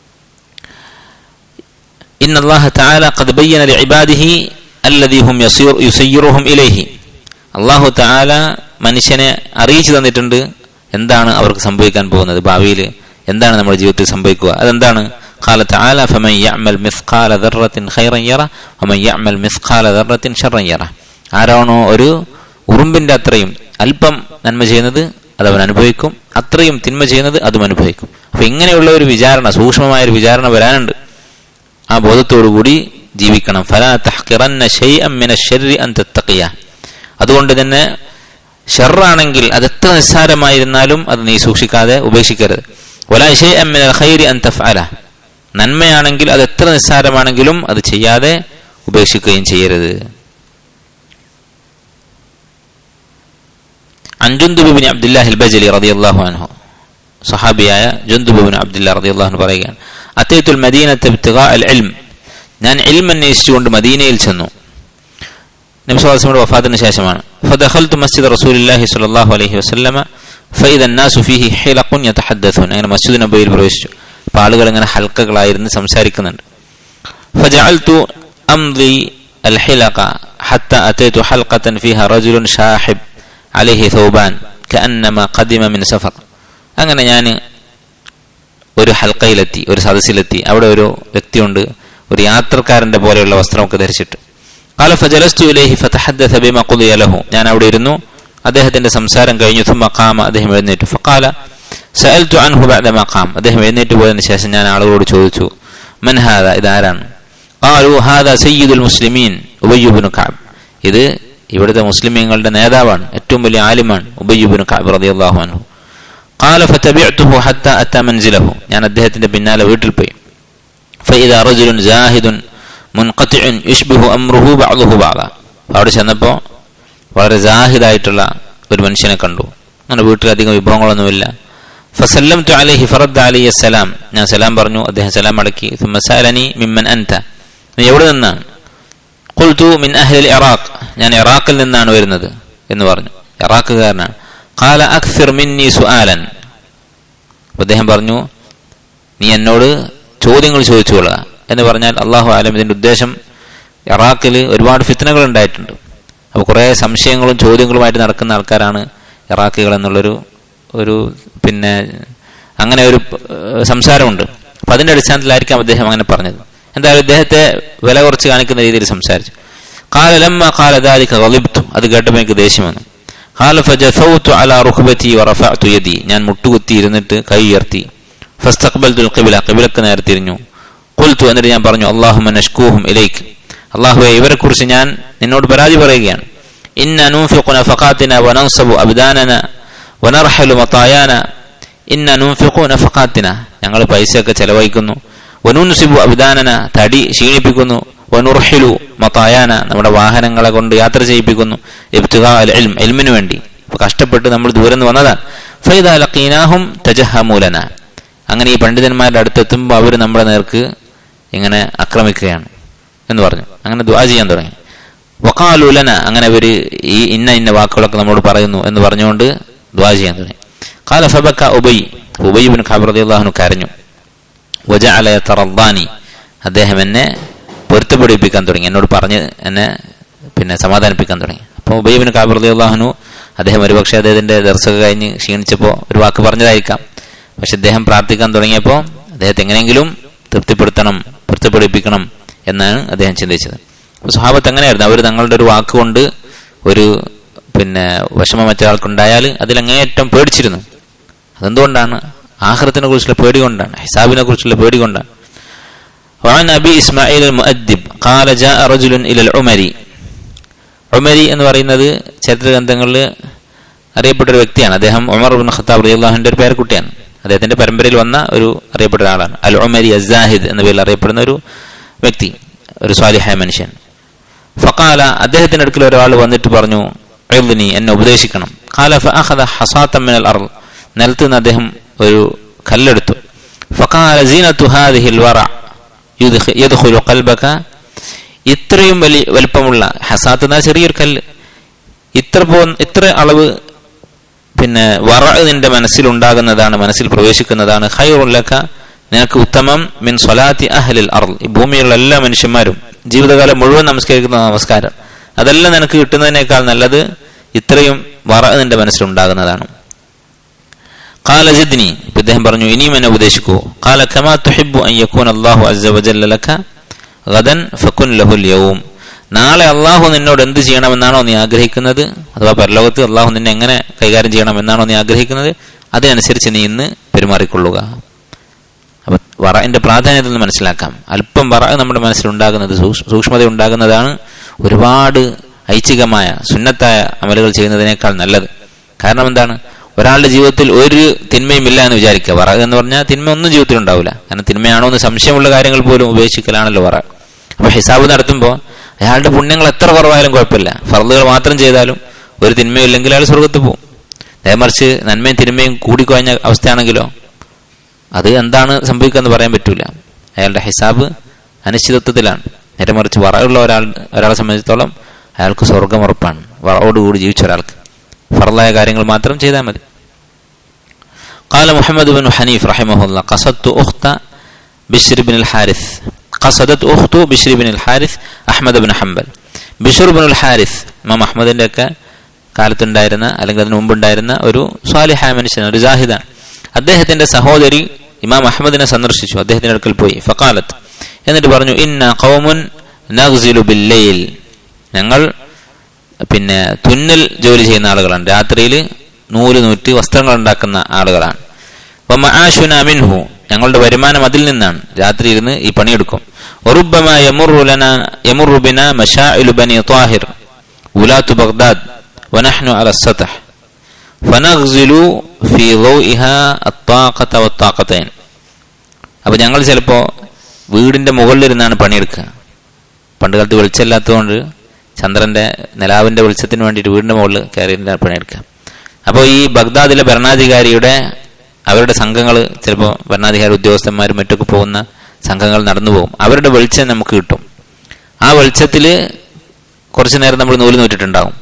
[SPEAKER 1] ഇന്നല്ലാഹ തആല ഖദ് ബയ്യന ലിഇബാദിഹി അല്ലദീ ഹും യുസയ്യിറുഹും ഇലൈഹി, അല്ലാഹു തആല മനുഷ്യനെ അറിയിച്ചു തന്നിട്ടുണ്ട് എന്താണ് അവർക്ക് സംഭവിക്കാൻ പോകുന്നത്, ഭാവിയിൽ എന്താണ് നമ്മുടെ ജീവിതത്തിൽ സംഭവിക്കുക. അതെന്താണ്? ഖാല തആല ഫമൻ യഅമൽ മിസ്ഖാല ദർറത്തിൻ ഖൈറൻ യറ വമൻ യഅമൽ മിസ്ഖാല ദർറത്തിൻ ശർറൻ യറ, ആരാണോ ഒരു ഉറുമ്പിന്റെ അത്രയും അല്പം നന്മ ചെയ്യുന്നത് അത് അവൻ അനുഭവിക്കും, അത്രയും തിന്മ ചെയ്യുന്നത് അതും അനുഭവിക്കും. അപ്പൊ ഇങ്ങനെയുള്ള ഒരു വിചാരണ, സൂക്ഷ്മമായ ഒരു വിചാരണ വരാനുണ്ട്. ആ ബോധത്തോടുകൂടി ജീവിക്കണം. ഫലാ തഹ്ഖിറന്ന ശൈഅൻ മിനശ്ശർരി അൻ തത്തഖിയ, അതുകൊണ്ട് തന്നെ ഷർറാണെങ്കിൽ അത് എത്ര നിസ്സാരമായിരുന്നാലും അത് നീ സൂക്ഷിക്കാതെ ഉപേക്ഷിക്കരുത്. വലാ ശൈഅൻ മിനൽ ഖൈരി അൻ തഫ്അല, നന്മയാണെങ്കിൽ അത് എത്ര നിസ്സാരമാണെങ്കിലും അത് ചെയ്യാതെ ഉപേക്ഷിക്കുകയും ചെയ്യരുത്. അൻ ജുൻദുബ് ഇബ്നു അബ്ദുല്ലാഹ് അൽ-ബജലി റളിയല്ലാഹു അൻഹു, സഹാബിയായ ജുൻദുബ് ഇബ്നു അബ്ദുല്ലാഹ് റളിയല്ലാഹു അൻഹു പറയുകയാണ്, അതൈതുൽ മദീനത ഇബ്തിഗാ അൽ-ഇൽം, ഞാൻ ഇൽം അന്വേഷിച്ചുകൊണ്ട് മദീനയിൽ ചെന്നു. നബി സ്വല്ലല്ലാഹു അലൈഹി വസല്ലം വഫാത്തിന് ശേഷമാണ്. ഫദഖൽതു മസ്ജിദ റസൂലില്ലാഹി സ്വല്ലല്ലാഹു അലൈഹി വസല്ലമ ഫഇദ അന്നാസു ഫീഹി ഹിലഖുൻ യതഹദ്ദസൂൻ, അങ്ങനെ മസ്ജിദ് നബവിയിൽ പ്രവേശിച്ചു. അപ്പോൾ ആളുകൾ ഇങ്ങനെ ഹൽക്കകളായിരുന്നു സംസാരിക്കുന്നുണ്ട്. ഫജഅൽതു അംദി അൽഹിലഖ ഹത്ത അതൈതു ഹൽഖതൻ ഫീഹാ റജുലുൻ ഷാഹിബ് അലൈഹി സൗബാൻ കഅന്നമാ ഖദിമ മിൻ സഫർ, അങ്ങനെ ഞാൻ ഒരു ഹൽക്കയിലെത്തി, ഒരു സദസ്സിലെത്തി. അവിടെ ഒരു വ്യക്തിയുണ്ട്, ഒരു യാത്രക്കാരന്റെ പോലെയുള്ള വസ്ത്രമൊക്കെ ധരിച്ചിട്ട്. ഖാല ഫജലസ്തു ഇലൈഹി ഫതഹദ്ദസ ബിമാ ഖുദിയ ലഹു, ഞാൻ അവിടെ ഇരുന്നു, അദ്ദേഹത്തിന്റെ സംസാരം കഴിഞ്ഞു. സുമ്മ ഖാമ, അദ്ദേഹം എഴുന്നേറ്റു. ഫഖാല സഅൽതു അൻഹു ബഅദ മാ ഖാം, അദ്ദേഹം എഴുന്നേറ്റ് പോയതിനു ശേഷം ഞാൻ ആളുകളോട് ചോദിച്ചു, മൻ ഹാദാ, ഇതാരാണ്? ഖാലു ഹാദാ സയ്യിദുൽ മുസ്ലിമീൻ ഉബയ്യ് ഇബ്നു കഅബ്, ഇത് ഇവിടുത്തെ മുസ്ലിമീങ്ങളുടെ നേതാവാണ്, ഏറ്റവും വലിയ ആലിമാണ് ഉബയ്യ് ഇബ്നു കഅബ് റളിയല്ലാഹു അൻഹു. ഖാല ഫതബിഅതുഹു ഹത്താ അതാ മൻസിലഹു, ഞാൻ അദ്ദേഹത്തിന്റെ പിന്നാലെ വീട്ടിൽ പോയി. ഫഇദാ റജുലുൻ സാഹിദുൻ മുൻഖതിഉൻ യുശ്ബിഹു അംറുഹു ബഅദുഹു ബഅദ, അവിടെ ചെന്നപ്പോൾ വളരെ സാഹിദായിട്ടുള്ള ഒരു മനുഷ്യനെ കണ്ടു. അങ്ങനെ വീട്ടിൽ അധികം വിഭവങ്ങളൊന്നുമില്ല. ഫസല്ലംതു അലൈഹി ഫറദ്ദ അലൈഹി അസ്സലാം, ഞാൻ സലാം പറഞ്ഞു, അദ്ദേഹം സലാം മടക്കി. ثم سألني ممن أنت, നീ എവിടെ നിന്നാണ്? ഖുൽതു മിൻ അഹ്ലിൽ ഇറാഖ്, ഞാൻ ഇറാഖിൽ നിന്നാണ് വരുന്നത് എന്ന് പറഞ്ഞു, ഇറാഖുകാരനാണ്. ഖാല അക്സിർ മിന്നി സുആലൻ, അദ്ദേഹം പറഞ്ഞു നീ എന്നോട് ചോദ്യങ്ങൾ ചോദിച്ചുകൊള്ളുക എന്ന് പറഞ്ഞാൽ അള്ളാഹു ആലം ഇതിന്റെ ഉദ്ദേശം ഇറാഖിൽ ഒരുപാട് ഫിത്നകൾ ഉണ്ടായിട്ടുണ്ട്. അപ്പോൾ കുറേ സംശയങ്ങളും ചോദ്യങ്ങളുമായിട്ട് നടക്കുന്ന ആൾക്കാരാണ് ഇറാഖികൾ എന്നുള്ളൊരു ഒരു പിന്നെ അങ്ങനെ ഒരു സംസാരമുണ്ട്. അപ്പം അതിൻ്റെ അടിസ്ഥാനത്തിലായിരിക്കാം അദ്ദേഹം അങ്ങനെ പറഞ്ഞത്. എന്തായാലും ഇദ്ദേഹത്തെ വില കുറച്ച് കാണിക്കുന്ന രീതിയിൽ സംസാരിച്ചു. ഖാല ലമ്മ ഖാല ദാലിക ഗളിബ്തു, അത് കേട്ടപ്പോൾ എനിക്ക് ദേഷ്യം വന്നു. ഖാല ഫജസൗതു അലാ റുഖ്ബതി വറഫഅതു യദി, ഞാൻ മുട്ടുകുത്തി ഇരുന്നിട്ട് കൈ ഉയർത്തി. ഫസ്തഖ്ബൽതുൽ ഖിബ്ല, ഖിബ്ലക്ക് നേരെ തിരിഞ്ഞു. ഖുൽതു, എന്നിട്ട് ഞാൻ പറഞ്ഞു, അല്ലാഹുമ്മ നഷ്കൂഹും ഇലൈക്, അല്ലാഹുവേ ഇവരെ കുറിച്ച് ഞാൻ നിന്നോട് പരാതി പറയുകയാണ്. ഇന്ന നുൻഫിഖു നഫഖാതിന വനൻസബു അബ്ദാനന വനർഹലു മതായാന, ഇന്ന നുൻഫിഖു നഫഖാതിന, ഞങ്ങൾ പൈസയൊക്കെ ചെലവഴിക്കുന്നു. വനുൻസിബു അബ്ദാനന, തടി ക്ഷീണിപ്പിക്കുന്നു. വനുർഹിലു മതായാന, നമ്മുടെ വാഹനങ്ങളെ കൊണ്ട് യാത്ര ചെയ്യിപ്പിക്കുന്നു. ഇബ്തിഗാ അൽ ഇൽം, ഇൽമിനു വേണ്ടി. അപ്പോൾ കഷ്ടപ്പെട്ട് നമ്മൾ ദൂരെ നിന്ന് വന്നതാണ്. ഫൈദാ ലഖീനാഹും തജഹമു ലനാ, അങ്ങനെ ഈ പണ്ഡിതന്മാരുടെ അടുത്തെത്തുമ്പോൾ അവർ നമ്മുടെ നേർക്ക് ഇങ്ങനെ ആക്രമിക്കുകയാണ് എന്ന് പറഞ്ഞു. അങ്ങനെ ദുആ ചെയ്യാൻ തുടങ്ങി. വഖാലു ലന, അങ്ങനെ അവർ ഈ ഇന്ന ഇന്ന വാക്കുകളൊക്കെ നമ്മളോട് പറയുന്നു എന്ന് പറഞ്ഞുകൊണ്ട് ദുആ ചെയ്യാൻ തുടങ്ങി. ഖാല ഫബക ഉബൈ, ഉബൈ ഇബ്നു കഅബ് റളിയല്ലാഹു അൻഹു കരഞ്ഞു. വജഅല യതറദ്ദാനി, അദ്ദേഹം എന്നെ പൊരുത്തപ്പെടിപ്പിക്കാൻ തുടങ്ങി, എന്നോട് പറഞ്ഞ് എന്നെ പിന്നെ സമാധാനിപ്പിക്കാൻ തുടങ്ങി. അപ്പോൾ ഉബൈ ഇബ്നു കഅബ് റളിയല്ലാഹു അൻഹു അദ്ദേഹം ഒരുപക്ഷെ അദ്ദേഹത്തിന്റെ ദർസൊക്കെ കഴിഞ്ഞ് ക്ഷീണിച്ചപ്പോൾ ഒരു വാക്ക് പറഞ്ഞതായിരിക്കാം. പക്ഷെ അദ്ദേഹം പ്രാർത്ഥിക്കാൻ തുടങ്ങിയപ്പോൾ അദ്ദേഹത്തെ എങ്ങനെയെങ്കിലും തൃപ്തിപ്പെടുത്തണം, തൃപ്തിപ്പെടുപ്പിക്കണം എന്നാണ് അദ്ദേഹം ചിന്തിച്ചത്. അപ്പോൾ സ്വഹാബത്ത് എങ്ങനെയായിരുന്നു, അവർ തങ്ങളുടെ ഒരു വാക്കുകൊണ്ട് ഒരു പിന്നെ വിഷമം മറ്റൊരാൾക്കുണ്ടായാൽ അതിലങ്ങേയറ്റം പേടിച്ചിരുന്നു. അതെന്തുകൊണ്ടാണ്? ആഖിറത്തിനെ കുറിച്ചുള്ള പേടി കൊണ്ടാണ്, ഹിസാബിനെ കുറിച്ചുള്ള പേടി കൊണ്ടാണ്. وعن أبي إسماعيل المؤدب قال جاء رجل إلى العمري, ഉമരി എന്ന് പറയുന്നത് ചരിത്ര ഗ്രന്ഥങ്ങളിൽ അറിയപ്പെട്ട ഒരു വ്യക്തിയാണ്. അദ്ദേഹം ഉമർ ഇബ്നു ഖത്താബ് റളിയല്ലാഹു അൻഹുവിന്റെ ഒരു പേരക്കുട്ടിയാണ്. അദ്ദേഹത്തിന്റെ പരമ്പരയിൽ വന്ന ഒരു അറിയപ്പെട്ട ഒരാളാണ്. അൽ ഉമരി അസ്സാഹിദ് എന്ന പേരിൽ അറിയപ്പെടുന്ന ഒരു വ്യക്തി, ഒരു സ്വാലിഹായ മനുഷ്യൻ. ഫഖാല, അദ്ദേഹത്തിന്റെ അടുക്കൽ ഒരാൾ വന്നിട്ട് പറഞ്ഞു, ഇദ്നി, എന്നെ ഉപദേശിക്കണം. ഖാല ഫഅഖദ ഹസാതൻ മിനൽ അർള്, നിലത്ത് നിന്ന് അദ്ദേഹം ഒരു കല്ലെടുത്തു. ഫഖാല സീനതു ഹാദിഹിൽ വറ യദ്ഖുലു ഖൽബക, ഇത്രയും വലിയ വലിപ്പമുള്ള ഹസാത്ത് എന്ന ചെറിയൊരു കല്ല്, ഇത്ര പോ ഇത്ര അളവ് പിന്നെ വറ നിന്റെ മനസ്സിലുണ്ടാകുന്നതാണ്, മനസ്സിൽ പ്രവേശിക്കുന്നതാണ്. ഖൈറുൻ ലക, നിനക്ക് ഉത്തമം, മിൻ സ്വലാത്തി അഹ്ലിൽ അർള്, ഈ ഭൂമിയിലുള്ള എല്ലാ മനുഷ്യന്മാരും ജീവിതകാലം മുഴുവൻ നമസ്കരിക്കുന്ന നമസ്കാരം, അതെല്ലാം നിനക്ക് കിട്ടുന്നതിനേക്കാൾ നല്ലത് ഇത്രയും വറ നിന്റെ മനസ്സിലുണ്ടാകുന്നതാണ്. ഖാല സിദ്നി, ഇദ്ദേഹം പറഞ്ഞു, ഇനിയും എന്നെ ഉപദേശിക്കൂ. ഖാല കമാ തുഹിബ്ബു അൻ യകൂന അല്ലാഹു അസ്സ വജല്ല ലക ഗദൻ ഫകുൻ ലഹുൽ യൗം, നാളെ അള്ളാഹു നിന്നോട് എന്ത് ചെയ്യണമെന്നാണോ നീ ആഗ്രഹിക്കുന്നത്, അഥവാ പരലോകത്ത് അള്ളാഹു നിന്നെ എങ്ങനെ കൈകാര്യം ചെയ്യണമെന്നാണോ നീ ആഗ്രഹിക്കുന്നത്, അതിനനുസരിച്ച് നീ ഇന്ന് പെരുമാറിക്കൊള്ളുക. അപ്പൊ വറഇന്റെ പ്രാധാന്യത്തിൽ നിന്ന് മനസ്സിലാക്കാം. അല്പം വറ നമ്മുടെ മനസ്സിലുണ്ടാകുന്നത്, സൂക്ഷ്മത ഉണ്ടാകുന്നതാണ് ഒരുപാട് ഐച്ഛികമായ സുന്നത്തായ അമലുകൾ ചെയ്യുന്നതിനേക്കാൾ നല്ലത്. കാരണം എന്താണ്, ഒരാളുടെ ജീവിതത്തിൽ ഒരു തിന്മയും ഇല്ല എന്ന് വിചാരിക്കുക. വറ എന്ന് പറഞ്ഞാൽ തിന്മ ഒന്നും ജീവിതത്തിൽ ഉണ്ടാവില്ല. കാരണം തിന്മയാണോ എന്ന് സംശയമുള്ള കാര്യങ്ങൾ പോലും ഉപേക്ഷിക്കലാണല്ലോ വറ. അപ്പൊ ഹിസാബ് നടത്തുമ്പോൾ അയാളുടെ പുണ്യങ്ങൾ എത്ര കുറവായാലും കുഴപ്പമില്ല, ഫർളുകൾ മാത്രം ചെയ്താലും ഒരു തിന്മയും ഇല്ലെങ്കിൽ അയാൾ സ്വർഗത്ത് പോകും. നേമറിച്ച് നന്മയും തിന്മയും കൂടിക്കുറഞ്ഞ അവസ്ഥയാണെങ്കിലോ അത് എന്താണ് സംഭവിക്കുക എന്ന് പറയാൻ പറ്റൂല. അയാളുടെ ഹിസാബ് അനിശ്ചിതത്വത്തിലാണ്. നേരെ മറിച്ച് വറയുള്ള ഒരാൾ ഒരാളെ സംബന്ധിച്ചിടത്തോളം അയാൾക്ക് സ്വർഗം ഉറപ്പാണ്. വറയോടുകൂടി ജീവിച്ച ഒരാൾക്ക് ഫർളായ കാര്യങ്ങൾ മാത്രം ചെയ്താൽ മതി. قال محمد بن حنيف رحمه الله قصدت أخت بشر بن الحارث قصدت أخت بشر بن الحارث أحمد بن حنبل. ബിഷർ ബിനുൽ ഹാരിസ് ഇമാം അഹ്മദിന്റെ ഒക്കെ കാലത്തുണ്ടായിരുന്ന അല്ലെങ്കിൽ അതിന് മുമ്പുണ്ടായിരുന്ന ഒരു സ്വാലിഹായ മനുഷ്യൻ, ഒരു ജാഹിദാണ്. അദ്ദേഹത്തിന്റെ സഹോദരി ഇമാം അഹ്മദിനെ സന്ദർശിച്ചു, അദ്ദേഹത്തിന്റെ അടുക്കൽ പോയി. ഫഖാലത്ത്, എന്നിട്ട് പറഞ്ഞു, ഇന്ന ഖൗമുൻ നഗ്സിലു ബില്ലൈൽ, ഞങ്ങൾ പിന്നെ തുന്നൽ ജോലി ചെയ്യുന്ന ആളുകളാണ്, രാത്രിയിൽ നൂല് നൂറ്റ് വസ്ത്രങ്ങൾ ഉണ്ടാക്കുന്ന ആളുകളാണ്. വമആശുനാ മിൻഹു, ഞങ്ങളുടെ വരുമാനം അതിൽ നിന്നാണ്, രാത്രി ഇരുന്ന് ഈ പണിയെടുക്കും. വറുബ്ബമാ യമുറു ലനാ യമുറു ബിനാ മശാഇലു ബനി ത്വാഹിർ ഉലാത്തു ബഗ്ദാദ് വനഹ്നു അല സതഹ് ഫനഗ്സിലു ഫീ ളൗഇഹാ അത്താഖത വത്താഖതൈൻ. അപ്പോൾ ഞങ്ങൾ ചിലപ്പോൾ വീടിന്റെ മുകളിലിരുന്നാണ് പണിയെടുക്കുക. പണ്ട് കാലത്ത് വെളിച്ചമില്ലാത്തതുകൊണ്ട് ചന്ദ്രന്റെ നിലാവിന്റെ വെളിച്ചത്തിന് വേണ്ടിയിട്ട് വീടിന്റെ മുകളിൽ കയറിയിരുന്ന പണിയെടുക്കുക. അപ്പോൾ ഈ ബഗ്ദാദിലെ ഭരണാധികാരിയുടെ അവരുടെ സംഘങ്ങൾ, ചിലപ്പോൾ ഭരണാധികാരി ഉദ്യോഗസ്ഥന്മാരും മറ്റൊക്കെ പോകുന്ന സംഘങ്ങൾ നടന്നു പോകും. അവരുടെ വെളിച്ചം നമുക്ക് കിട്ടും. ആ വെളിച്ചത്തിൽ കുറച്ചു നേരം നമ്മൾ നൂല് നൂറ്റിട്ടുണ്ടാവും.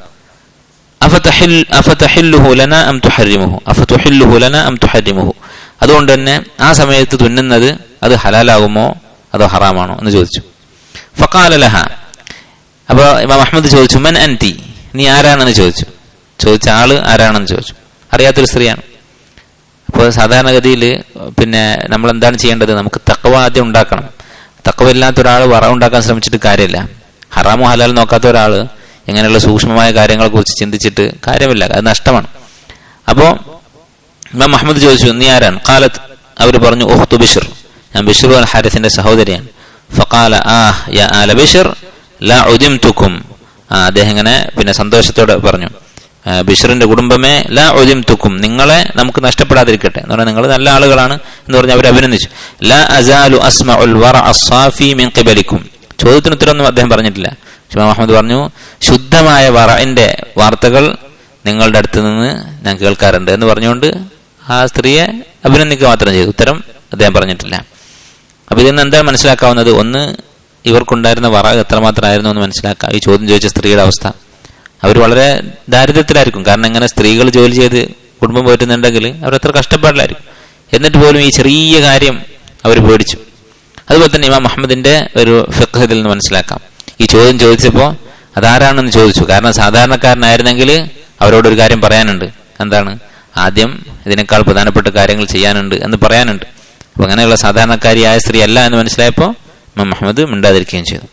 [SPEAKER 1] അതുകൊണ്ട് തന്നെ ആ സമയത്ത് തുന്നുന്നത് അത് ഹലാലാകുമോ അതോ ഹറാമാണോ എന്ന് ചോദിച്ചു. ഫഖാല ലഹ, അപ്പോൾ ഇമാം അഹ്മദ് ചോദിച്ചു, മൻ അൻതി, നീ ആരാണെന്ന് ചോദിച്ചു. ചോദിച്ച ആള് ആരാണെന്ന് ചോദിച്ചു. അറിയാത്തൊരു സ്ത്രീയാണ്. അപ്പോൾ സാധാരണഗതിയിൽ പിന്നെ നമ്മൾ എന്താണ് ചെയ്യേണ്ടത്? നമുക്ക് തഖ്വ ആദ്യം ഉണ്ടാക്കണം. തഖ്വ ഇല്ലാത്ത ഒരാൾ വറ ഉണ്ടാക്കാൻ ശ്രമിച്ചിട്ട് കാര്യമില്ല. ഹറാമോ ഹലാൽ നോക്കാത്ത ഒരാൾ ഇങ്ങനെയുള്ള സൂക്ഷ്മമായ കാര്യങ്ങളെ കുറിച്ച് ചിന്തിച്ചിട്ട് കാര്യമില്ല, അത് നഷ്ടമാണ്. അപ്പോ ഇമാം മുഹമ്മദ് ചോദിച്ചു, നീ ആരാണ്? ഖാലത്ത്, അവർ പറഞ്ഞു, ഉഖ്തു ബിശ്ർ, ഞാൻ ബിശ്ർ അൽ ഹാരിസിന്റെ സഹോദരിയാണ്. ഫഖാല ആഹ് യാ ആല ബിശ്ർ ലാ ഉദിംതുകും, ആ അദ്ദേഹം ഇങ്ങനെ പിന്നെ സന്തോഷത്തോടെ പറഞ്ഞു, ബിശ്റിന്റെ കുടുംബമേ ലാ ഉദിംതുകും, നിങ്ങളെ നമുക്ക് നഷ്ടപ്പെടാതിരിക്കട്ടെ എന്ന് പറഞ്ഞാൽ നിങ്ങൾ നല്ല ആളുകളാണ് എന്ന് പറഞ്ഞ് അവർ അഭിനന്ദിച്ചു. ലാ അസാലു അസ്മഉൽ വറഅ അസ്സാഫി മിൻ ഖിബലിക്കും, ചോദ്യത്തിന് ഉത്തരമൊന്നും അദ്ദേഹം പറഞ്ഞിട്ടില്ല. ഇമാം മുഹമ്മദ് പറഞ്ഞു, ശുദ്ധമായ വറഇന്റെ വാർത്തകൾ നിങ്ങളുടെ അടുത്ത് നിന്ന് ഞാൻ കേൾക്കാറുണ്ട് എന്ന് പറഞ്ഞുകൊണ്ട് ആ സ്ത്രീയെ അഭിനന്ദിക്കുക മാത്രം ചെയ്തു. ഉത്തരം അദ്ദേഹം പറഞ്ഞിട്ടില്ല. അപ്പൊ ഇതിൽ നിന്ന് എന്താണ് മനസ്സിലാക്കാവുന്നത്? ഒന്ന്, ഇവർക്കുണ്ടായിരുന്ന വറ എത്രമാത്രമായിരുന്നു എന്ന് മനസ്സിലാക്കാം. ഈ ചോദ്യം ചോദിച്ച സ്ത്രീയുടെ അവസ്ഥ, അവർ വളരെ ദാരിദ്ര്യത്തിലായിരിക്കും. കാരണം ഇങ്ങനെ സ്ത്രീകൾ ജോലി ചെയ്ത് കുടുംബം പോറ്റുന്നുണ്ടെങ്കിൽ അവർ എത്ര കഷ്ടപ്പാടിലായിരിക്കും. എന്നിട്ട് പോലും ഈ ചെറിയ കാര്യം അവർ പേടിച്ചു. അതുപോലെ തന്നെ ഇമാം മുഹമ്മദിന്റെ ഒരു ഫിഖ് ഇതിൽ നിന്ന് മനസ്സിലാക്കാം. ഈ ചോദ്യം ചോദിച്ചപ്പോൾ അതാരാണെന്ന് ചോദിച്ചു. കാരണം സാധാരണക്കാരനായിരുന്നെങ്കിൽ അവരോടൊരു കാര്യം പറയാനുണ്ട്. എന്താണ്? ആദ്യം ഇതിനേക്കാൾ പ്രധാനപ്പെട്ട കാര്യങ്ങൾ ചെയ്യാനുണ്ട് എന്ന് പറയാനുണ്ട്. അപ്പൊ അങ്ങനെയുള്ള സാധാരണക്കാരിയായ സ്ത്രീ അല്ല എന്ന് മനസ്സിലായപ്പോൾ ഇമാം മുഹമ്മദ് മിണ്ടാതിരിക്കുകയും ചെയ്തു.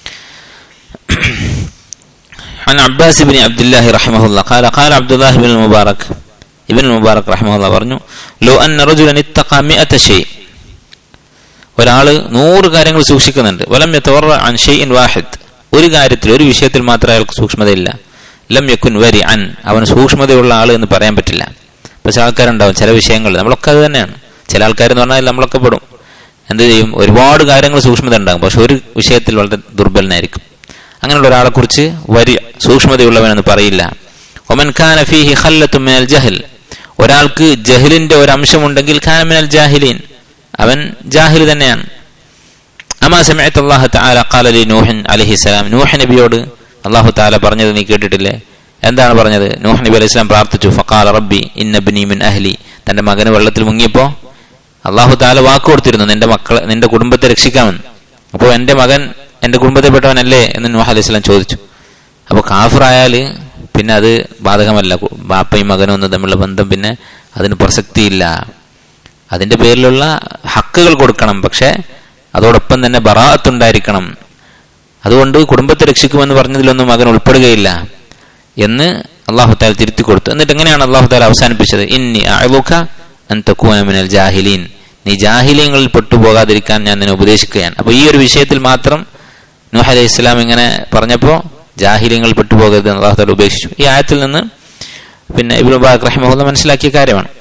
[SPEAKER 1] عن عباس بن عبد الله رحمه الله قال قال عبد الله بن المبارك ابن المبارك رحمه الله പറഞ്ഞു, لو أن رجلا اتقى مئة شيء, ഒരാള് നൂറ് കാര്യങ്ങൾ സൂക്ഷിക്കുന്നുണ്ട്, വലം യതവറ അൻ ഷൈഇൻ വാഹിദ്, ഒരു കാര്യത്തിൽ ഒരു വിഷയത്തിൽ മാത്രം അയാൾക്ക് സൂക്ഷ്മതയില്ല, ലം യകുൻ വരി അൻ, അവൻ സൂക്ഷ്മതയുള്ള ആള് എന്ന് പറയാൻ പറ്റില്ല. പക്ഷെ ആൾക്കാരുണ്ടാവും ചില വിഷയങ്ങൾ, നമ്മളൊക്കെ അത് തന്നെയാണ്. ചില ആൾക്കാരെന്ന് പറഞ്ഞാൽ നമ്മളൊക്കെ പെടും. എന്ത് ചെയ്യും? ഒരുപാട് കാര്യങ്ങൾ സൂക്ഷ്മത ഉണ്ടാകും, പക്ഷെ ഒരു വിഷയത്തിൽ വളരെ ദുർബലനായിരിക്കും. അങ്ങനെയുള്ള ഒരാളെ കുറിച്ച് വരി സൂക്ഷ്മതയുള്ളവനെന്ന് പറയില്ല. ഒമൻ ഖാന ഫീഹി ഖല്ലത്തുൻ മിനൽ ജഹൽ, ഒരാൾക്ക് ജഹലിന്റെ ഒരു അംശമുണ്ടെങ്കിൽ ഖാന മിനൽ ജാഹിലീൻ, അവൻ ജാഹിൽ തന്നെയാണ്. അമാ സമിഅത അല്ലാഹു തആല ഖാല ലി നൂഹ് അലൈഹിസ്സലാം, നൂഹ് നബിയോട് അല്ലാഹു തആല പറഞ്ഞത് നീ കേട്ടിട്ടില്ലേ? എന്താണ് പറഞ്ഞത്? നൂഹ് നബി അലൈഹിസ്സലാം പ്രാർത്ഥിച്ചു, ഫഖാല റബ്ബി ഇന്ന ഇബ്നി മിൻ അഹ്ലി, തന്റെ മകന് വെള്ളത്തിൽ മുങ്ങിയപ്പോ അല്ലാഹു തആല വാക്ക് കൊടുത്തിരുന്നു നിന്റെ മക്കളെ നിന്റെ കുടുംബത്തെ രക്ഷിക്കാമെന്ന്. അപ്പോൾ എന്റെ മകൻ എന്റെ കുടുംബത്തിൽപ്പെട്ടവനല്ലേ എന്ന് നൂഹ് അലൈഹിസ്സലാം ചോദിച്ചു. അപ്പോൾ കാഫിറായാല് പിന്നെ അത് ബാധകമല്ല. ബാപ്പയും മകനും ഒന്നും തമ്മിലുള്ള ബന്ധം പിന്നെ അതിന് പ്രസക്തിയില്ല. അതിന്റെ പേരിലുള്ള ഹക്കുകൾ കൊടുക്കണം, പക്ഷെ അതോടൊപ്പം തന്നെ ബറാഅത്തുണ്ടായിരിക്കണം. അതുകൊണ്ട് കുടുംബത്തെ രക്ഷിക്കുമെന്ന് പറഞ്ഞതിലൊന്നും മകൻ ഉൾപ്പെടുകയില്ല എന്ന് അല്ലാഹു തആല തിരുത്തി കൊടുത്തു. എന്നിട്ട് എങ്ങനെയാണ് അല്ലാഹു തആല അവസാനിപ്പിച്ചത്? ഇന്നി അഅദുക അൻ തകൂന മിനൽ ജാഹിലീൻ, നീ ജാഹിലീങ്ങളിൽ പെട്ടുപോകാതിരിക്കാൻ ഞാൻ നിന്നെ ഉപദേശിക്കുകയാണ്. അപ്പൊ ഈ ഒരു വിഷയത്തിൽ മാത്രം നൂഹ് അലൈഹിസ്സലാം ഇങ്ങനെ പറഞ്ഞപ്പോൾ ജാഹിലീങ്ങളിൽ പെട്ടുപോകരുത് അല്ലാഹു തആല ഉപേക്ഷിച്ചു. ഈ ആയത്തിൽ നിന്ന് പിന്നെ ഇബ്നു മുബാറക് റഹിമഹുല്ലാഹ് മനസ്സിലാക്കിയ കാര്യമാണ്.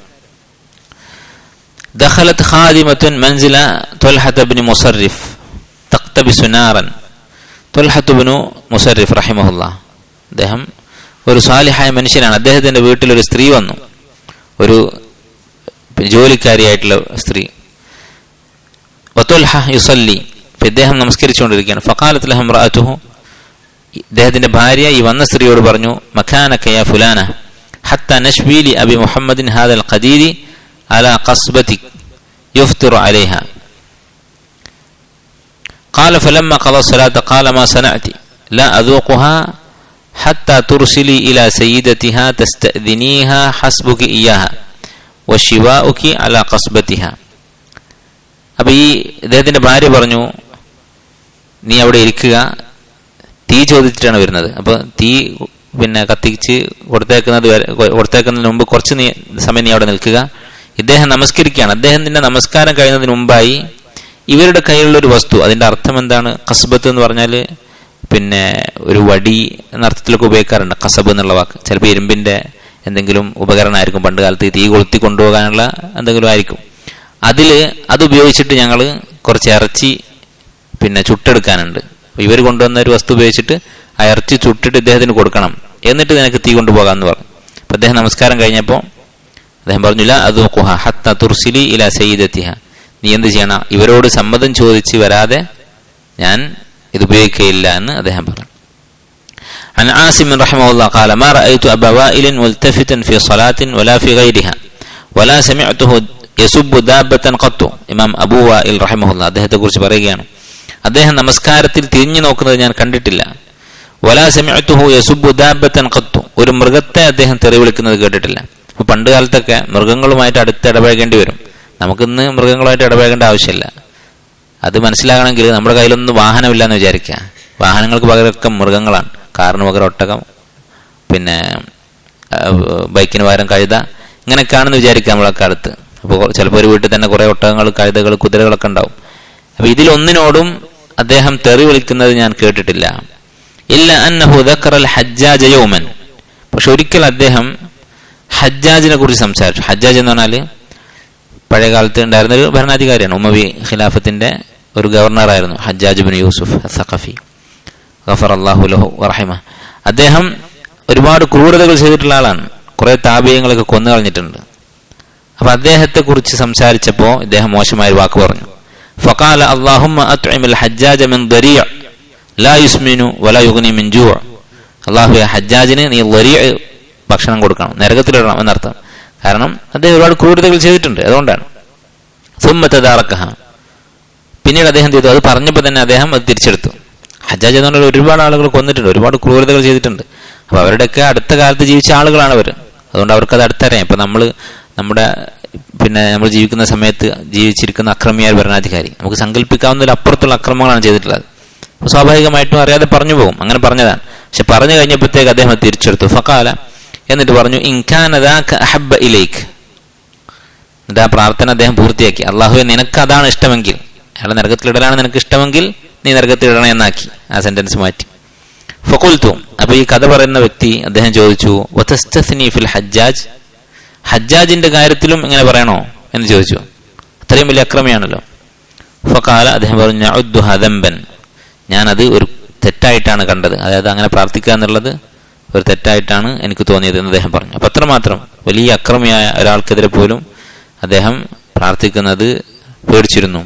[SPEAKER 1] ദഖലത് ഖാദിമത്തുൻ മൻസില ത്വൽഹത്ത് ഇബ്നു മുസർരിഫ് തഖ്തബിസു നാറൻ. ത്വൽഹത്ത് ഇബ്നു മുസർരിഫ് റഹിമഹുല്ലാഹ് അദ്ദേഹം ഒരു സാലിഹായ മനുഷ്യനാണ്. അദ്ദേഹത്തിന്റെ വീട്ടിൽ ഒരു സ്ത്രീ വന്നു, ഒരു ജോലിക്കാരിയായിട്ടുള്ള സ്ത്രീ. വത്വൽഹ യുസല്ലി, ഇദ്ദേഹം നമസ്കരിച്ചുകൊണ്ടിരിക്കുകയാണ്. ഫഖാലത് ലഹു ഇംറഅതുഹു, ഇദ്ദേഹത്തിന്റെ ഭാര്യ ഈ വന്ന സ്ത്രീയോട് പറഞ്ഞു, മക്കാനക യാ ഫുലാന ഹത്താ നശ്വി ലി അബി മുഹമ്മദിൻ ഹാദൽ ഖദീരി അലാ ഖസ്ബതിക് യുഫ്തിറു അലൈഹാ. قال فلما قضى الصلاة قال ما صنعت لا أذوقها حتى ترسلي إلى سيدتها تستأذنيها حسبك إياها وشواؤك على قصبتها. അപ്പൊ ഈ ഇദ്ദേഹത്തിന്റെ ഭാര്യ പറഞ്ഞു, നീ അവിടെ ഇരിക്കുക, തീ ചോദിച്ചിട്ടാണ് വരുന്നത്. അപ്പൊ തീ പിന്നെ കത്തിച്ച് കൊടുത്തേക്കുന്നത് കൊടുത്തേക്കുന്നതിന് മുമ്പ് കുറച്ച് നീ സമയം നീ അവിടെ നിൽക്കുക. ഇദ്ദേഹം നമസ്കരിക്കുകയാണ്. അദ്ദേഹത്തിന്റെ നമസ്കാരം കഴിയുന്നതിന് മുമ്പായി ഇവരുടെ കയ്യിലുള്ള ഒരു വസ്തു, അതിന്റെ അർത്ഥം എന്താണ്? കസ്ബത്ത് എന്ന് പറഞ്ഞാല് പിന്നെ ഒരു വടി എന്ന അർത്ഥത്തിലൊക്കെ ഉപയോഗിക്കാറുണ്ട്. കസബ് എന്നുള്ള വാക്ക് ചിലപ്പോൾ ഇരുമ്പിന്റെ എന്തെങ്കിലും ഉപകരണമായിരിക്കും, പണ്ട് കാലത്ത് തീ കൊളുത്തി കൊണ്ടുപോകാനുള്ള എന്തെങ്കിലും ആയിരിക്കും. അതില് അത് ഉപയോഗിച്ചിട്ട് ഞങ്ങൾ കുറച്ച് ഇറച്ചി പിന്നെ ചുട്ടെടുക്കാനുണ്ട്. ഇവർ കൊണ്ടുവന്ന ഒരു വസ്തു ഉപയോഗിച്ചിട്ട് ആ ഇറച്ചി ചുട്ടിട്ട് ഇദ്ദേഹത്തിന് കൊടുക്കണം, എന്നിട്ട് നിനക്ക് തീ കൊണ്ടുപോകാമെന്ന് പറഞ്ഞു. അപ്പൊ അദ്ദേഹം നമസ്കാരം കഴിഞ്ഞപ്പോൾ അദ്ദേഹം പറഞ്ഞില്ല, അത് ഹത്ത തുർസിലി ഇല സയ്യിദത്തിഹ, നീ എന്ത് ചെയ്യണം? ഇവരോട് സമ്മതം ചോദിച്ച് വരാതെ ഞാൻ ഇത് ഉപയോഗിക്കുകയില്ല എന്ന് അദ്ദേഹം പറഞ്ഞു. عن عاصم رحمه الله قال ما رأيت أبا وائل ملتفتا في صلاة ولا في غيرها ولا سمعته يسب دابة قط. ഇമാം അബൂ വാഇൽ റഹിമഹുല്ലാഹ് അദ്ദേഹത്തെ കുറിച്ച് പറയുകയാണ്, അദ്ദേഹം നമസ്കാരത്തിൽ തിരിഞ്ഞു നോക്കുന്നത് ഞാൻ കണ്ടിട്ടില്ല, വലാ സമിഅതുഹു യസുബ്ബു ദാബത്തൻ ഖത്തു, ഒരു മൃഗത്തെ അദ്ദേഹം തെറി വിളിക്കുന്നത് കേട്ടിട്ടില്ല. അപ്പൊ പണ്ട് കാലത്തൊക്കെ മൃഗങ്ങളുമായിട്ട് അടുത്ത് ഇടപഴകേണ്ടി വരും. നമുക്കിന്ന് മൃഗങ്ങളുമായിട്ട് ഇടപഴകേണ്ട ആവശ്യമില്ല. അത് മനസ്സിലാകണമെങ്കിൽ നമ്മുടെ കയ്യിലൊന്നും വാഹനമില്ല എന്ന് വിചാരിക്കുക. വാഹനങ്ങൾക്ക് പകരമൊക്കെ മൃഗങ്ങളാണ്. കാറിന് പകരം ഒട്ടകം, പിന്നെ ബൈക്കിന് പകരം കഴുത, ഇങ്ങനെയൊക്കെയാണെന്ന് വിചാരിക്കുക നമ്മളൊക്കെ അടുത്ത്. അപ്പോൾ ചിലപ്പോൾ ഒരു വീട്ടിൽ തന്നെ കുറെ ഒട്ടകങ്ങൾ, കഴുതകൾ, കുതിരകളൊക്കെ ഉണ്ടാവും. അപ്പൊ ഇതിലൊന്നിനോടും അദ്ദേഹം തെറി വിളിക്കുന്നത് ഞാൻ കേട്ടിട്ടില്ല. ഇല്ല അന്നഹു ദക്കറൽ ഹജ്ജാജ യൗമൻ, പക്ഷെ ഒരിക്കൽ അദ്ദേഹം ഹജ്ജാജിനെ കുറിച്ച് സംസാരിച്ചു. ഹജ്ജാജ് എന്ന് പറഞ്ഞാൽ പഴയ കാലത്ത് ഉണ്ടായിരുന്ന ഒരു ഭരണാധികാരിയാണ്. ഉമവി ഖിലാഫത്തിന്റെ ഒരു ഗവർണറായിരുന്നു ഹജ്ജാജ് ബിൻ യൂസുഫ് അസ്സഖഫി ഗഫറല്ലാഹു ലഹു വറഹിമഹു. അദ്ദേഹം ഒരുപാട് ക്രൂരതകൾ ചെയ്തിട്ടുള്ള ആളാണ്. കുറെ താബീയങ്ങളൊക്കെ കൊന്നു കളഞ്ഞിട്ടുണ്ട്. അപ്പൊ അദ്ദേഹത്തെ കുറിച്ച് സംസാരിച്ചപ്പോൾ ഇദ്ദേഹം മോശമായ ഒരു വാക്ക് പറഞ്ഞു. ഫഖാല അല്ലാഹുമ്മ അത്ഇമിൽ ഹജ്ജാജ മിൻ ദരീഅ ലാ യുസ്മിനു വലാ യുഗ്നി മിൻ ജൂ'. അല്ലാഹുവേ, ഹജ്ജാജിന് നീ ദരീഅ ഭക്ഷണം കൊടുക്കണം, നരകത്തിലിടണം എന്നർത്ഥം. കാരണം അദ്ദേഹം ഒരുപാട് ക്രൂരതകൾ ചെയ്തിട്ടുണ്ട്, അതുകൊണ്ടാണ്. സുമ്മ തദാറക്കഹ, പിന്നീട് അദ്ദേഹം ചെയ്തു, അത് പറഞ്ഞപ്പോൾ തന്നെ അദ്ദേഹം അത് തിരിച്ചെടുത്തു. ഹജ്ജാജ് എന്ന് പറഞ്ഞാൽ ഒരുപാട് ആളുകൾ കൊന്നിട്ടുണ്ട്, ഒരുപാട് ക്രൂരതകൾ ചെയ്തിട്ടുണ്ട്. അപ്പൊ അവരുടെയൊക്കെ അടുത്ത കാലത്ത് ജീവിച്ച ആളുകളാണ് അവർ. അതുകൊണ്ട് അവർക്കത് അടുത്തറിയാം. ഇപ്പൊ നമ്മൾ നമ്മുടെ പിന്നെ നമ്മൾ ജീവിക്കുന്ന സമയത്ത് ജീവിച്ചിരിക്കുന്ന അക്രമിയായ ഭരണാധികാരി, നമുക്ക് സങ്കല്പിക്കാവുന്നതിൽ അപ്പുറത്തുള്ള അക്രമങ്ങളാണ് ചെയ്തിട്ടുള്ളത്. അപ്പൊ സ്വാഭാവികമായിട്ടും അറിയാതെ പറഞ്ഞു പോകും. അങ്ങനെ പറഞ്ഞതാണ്. പക്ഷെ പറഞ്ഞു കഴിഞ്ഞപ്പോഴത്തേക്ക് അദ്ദേഹം തിരിച്ചെടുത്തു. ഫഖാല, എന്നിട്ട് പറഞ്ഞു, ഇൻകാന ദാക അഹബ്ബ ഇലൈക്. എന്നിട്ട് ആ പ്രാർത്ഥന അദ്ദേഹം പൂർത്തിയാക്കി. അല്ലാഹുവേ, നിനക്ക് അതാണ് ഇഷ്ടമെങ്കിൽ, അയാളെ നരകത്തിലിടലാണ് നിനക്ക് ഇഷ്ടമെങ്കിൽ നീ നരകത്തിലിടണം എന്നാക്കി. ആ സെന്റൻസ് മാറ്റി. ഫഖുൽതു, അപ്പൊ ഈ കഥ പറയുന്ന വ്യക്തി അദ്ദേഹം ചോദിച്ചു, വതസ്തസ്നി ഫിൽ ഹജ്ജാജ്, ഹജ്ജാജിന്റെ കാര്യത്തിലും ഇങ്ങനെ പറയണോ എന്ന് ചോദിച്ചു. അത്രയും വലിയ അക്രമിയാണല്ലോ. ഫഖാല, അദ്ദേഹം പറഞ്ഞു, നഉദ്ദുഹ ദംബൻ, ഞാനത് ഒരു തെറ്റായിട്ടാണ് കണ്ടത്. അതായത് അങ്ങനെ പ്രാർത്ഥിക്കുക എന്നുള്ളത് ഒരു തെറ്റായിട്ടാണ് എനിക്ക് തോന്നിയത് എന്ന് അദ്ദേഹം പറഞ്ഞു. അപ്പൊ അത്രമാത്രം വലിയ അക്രമിയായ ഒരാൾക്കെതിരെ പോലും അദ്ദേഹം പ്രാർത്ഥിക്കുന്നത് പേടിച്ചിരുന്നു.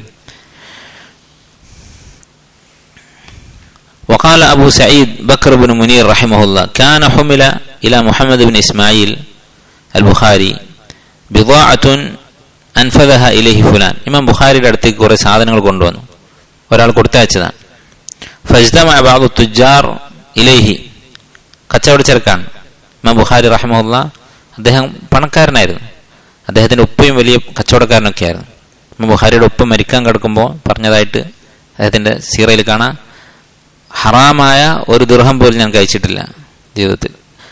[SPEAKER 1] وقال أبو سعيد بكر بن منير رحمه الله كان حمل إلى محمد بن إسماعيل البخاري بضاعة أنفذها إليه فلان. ഇമാം ബുഖാരിയുടെ അടുത്തേക്ക് കുറെ സാധനങ്ങൾ കൊണ്ടുവന്നു, ഒരാൾ കൊടുത്തയച്ചതാണ്. فاجتمع بعض التجار إليه, കച്ചവടച്ചരക്കാണ് ഇമാം ബുഖാരി റഹിമഹുല്ലാ. അദ്ദേഹം പണക്കാരനായിരുന്നു. അദ്ദേഹത്തിന്റെ ഉപ്പയും വലിയ കച്ചവടക്കാരനൊക്കെ ആയിരുന്നു. ഇമാം ബുഖാരിയുടെ ഉപ്പ മരിക്കാൻ കിടക്കുമ്പോൾ പറഞ്ഞതായിട്ട് അദ്ദേഹത്തിന്റെ സീറയിൽ കാണാം, ഹറാമായ ഒരു ദിർഹം പോലും ഞാൻ കഴിച്ചിട്ടില്ല ജീവിതത്തിൽ.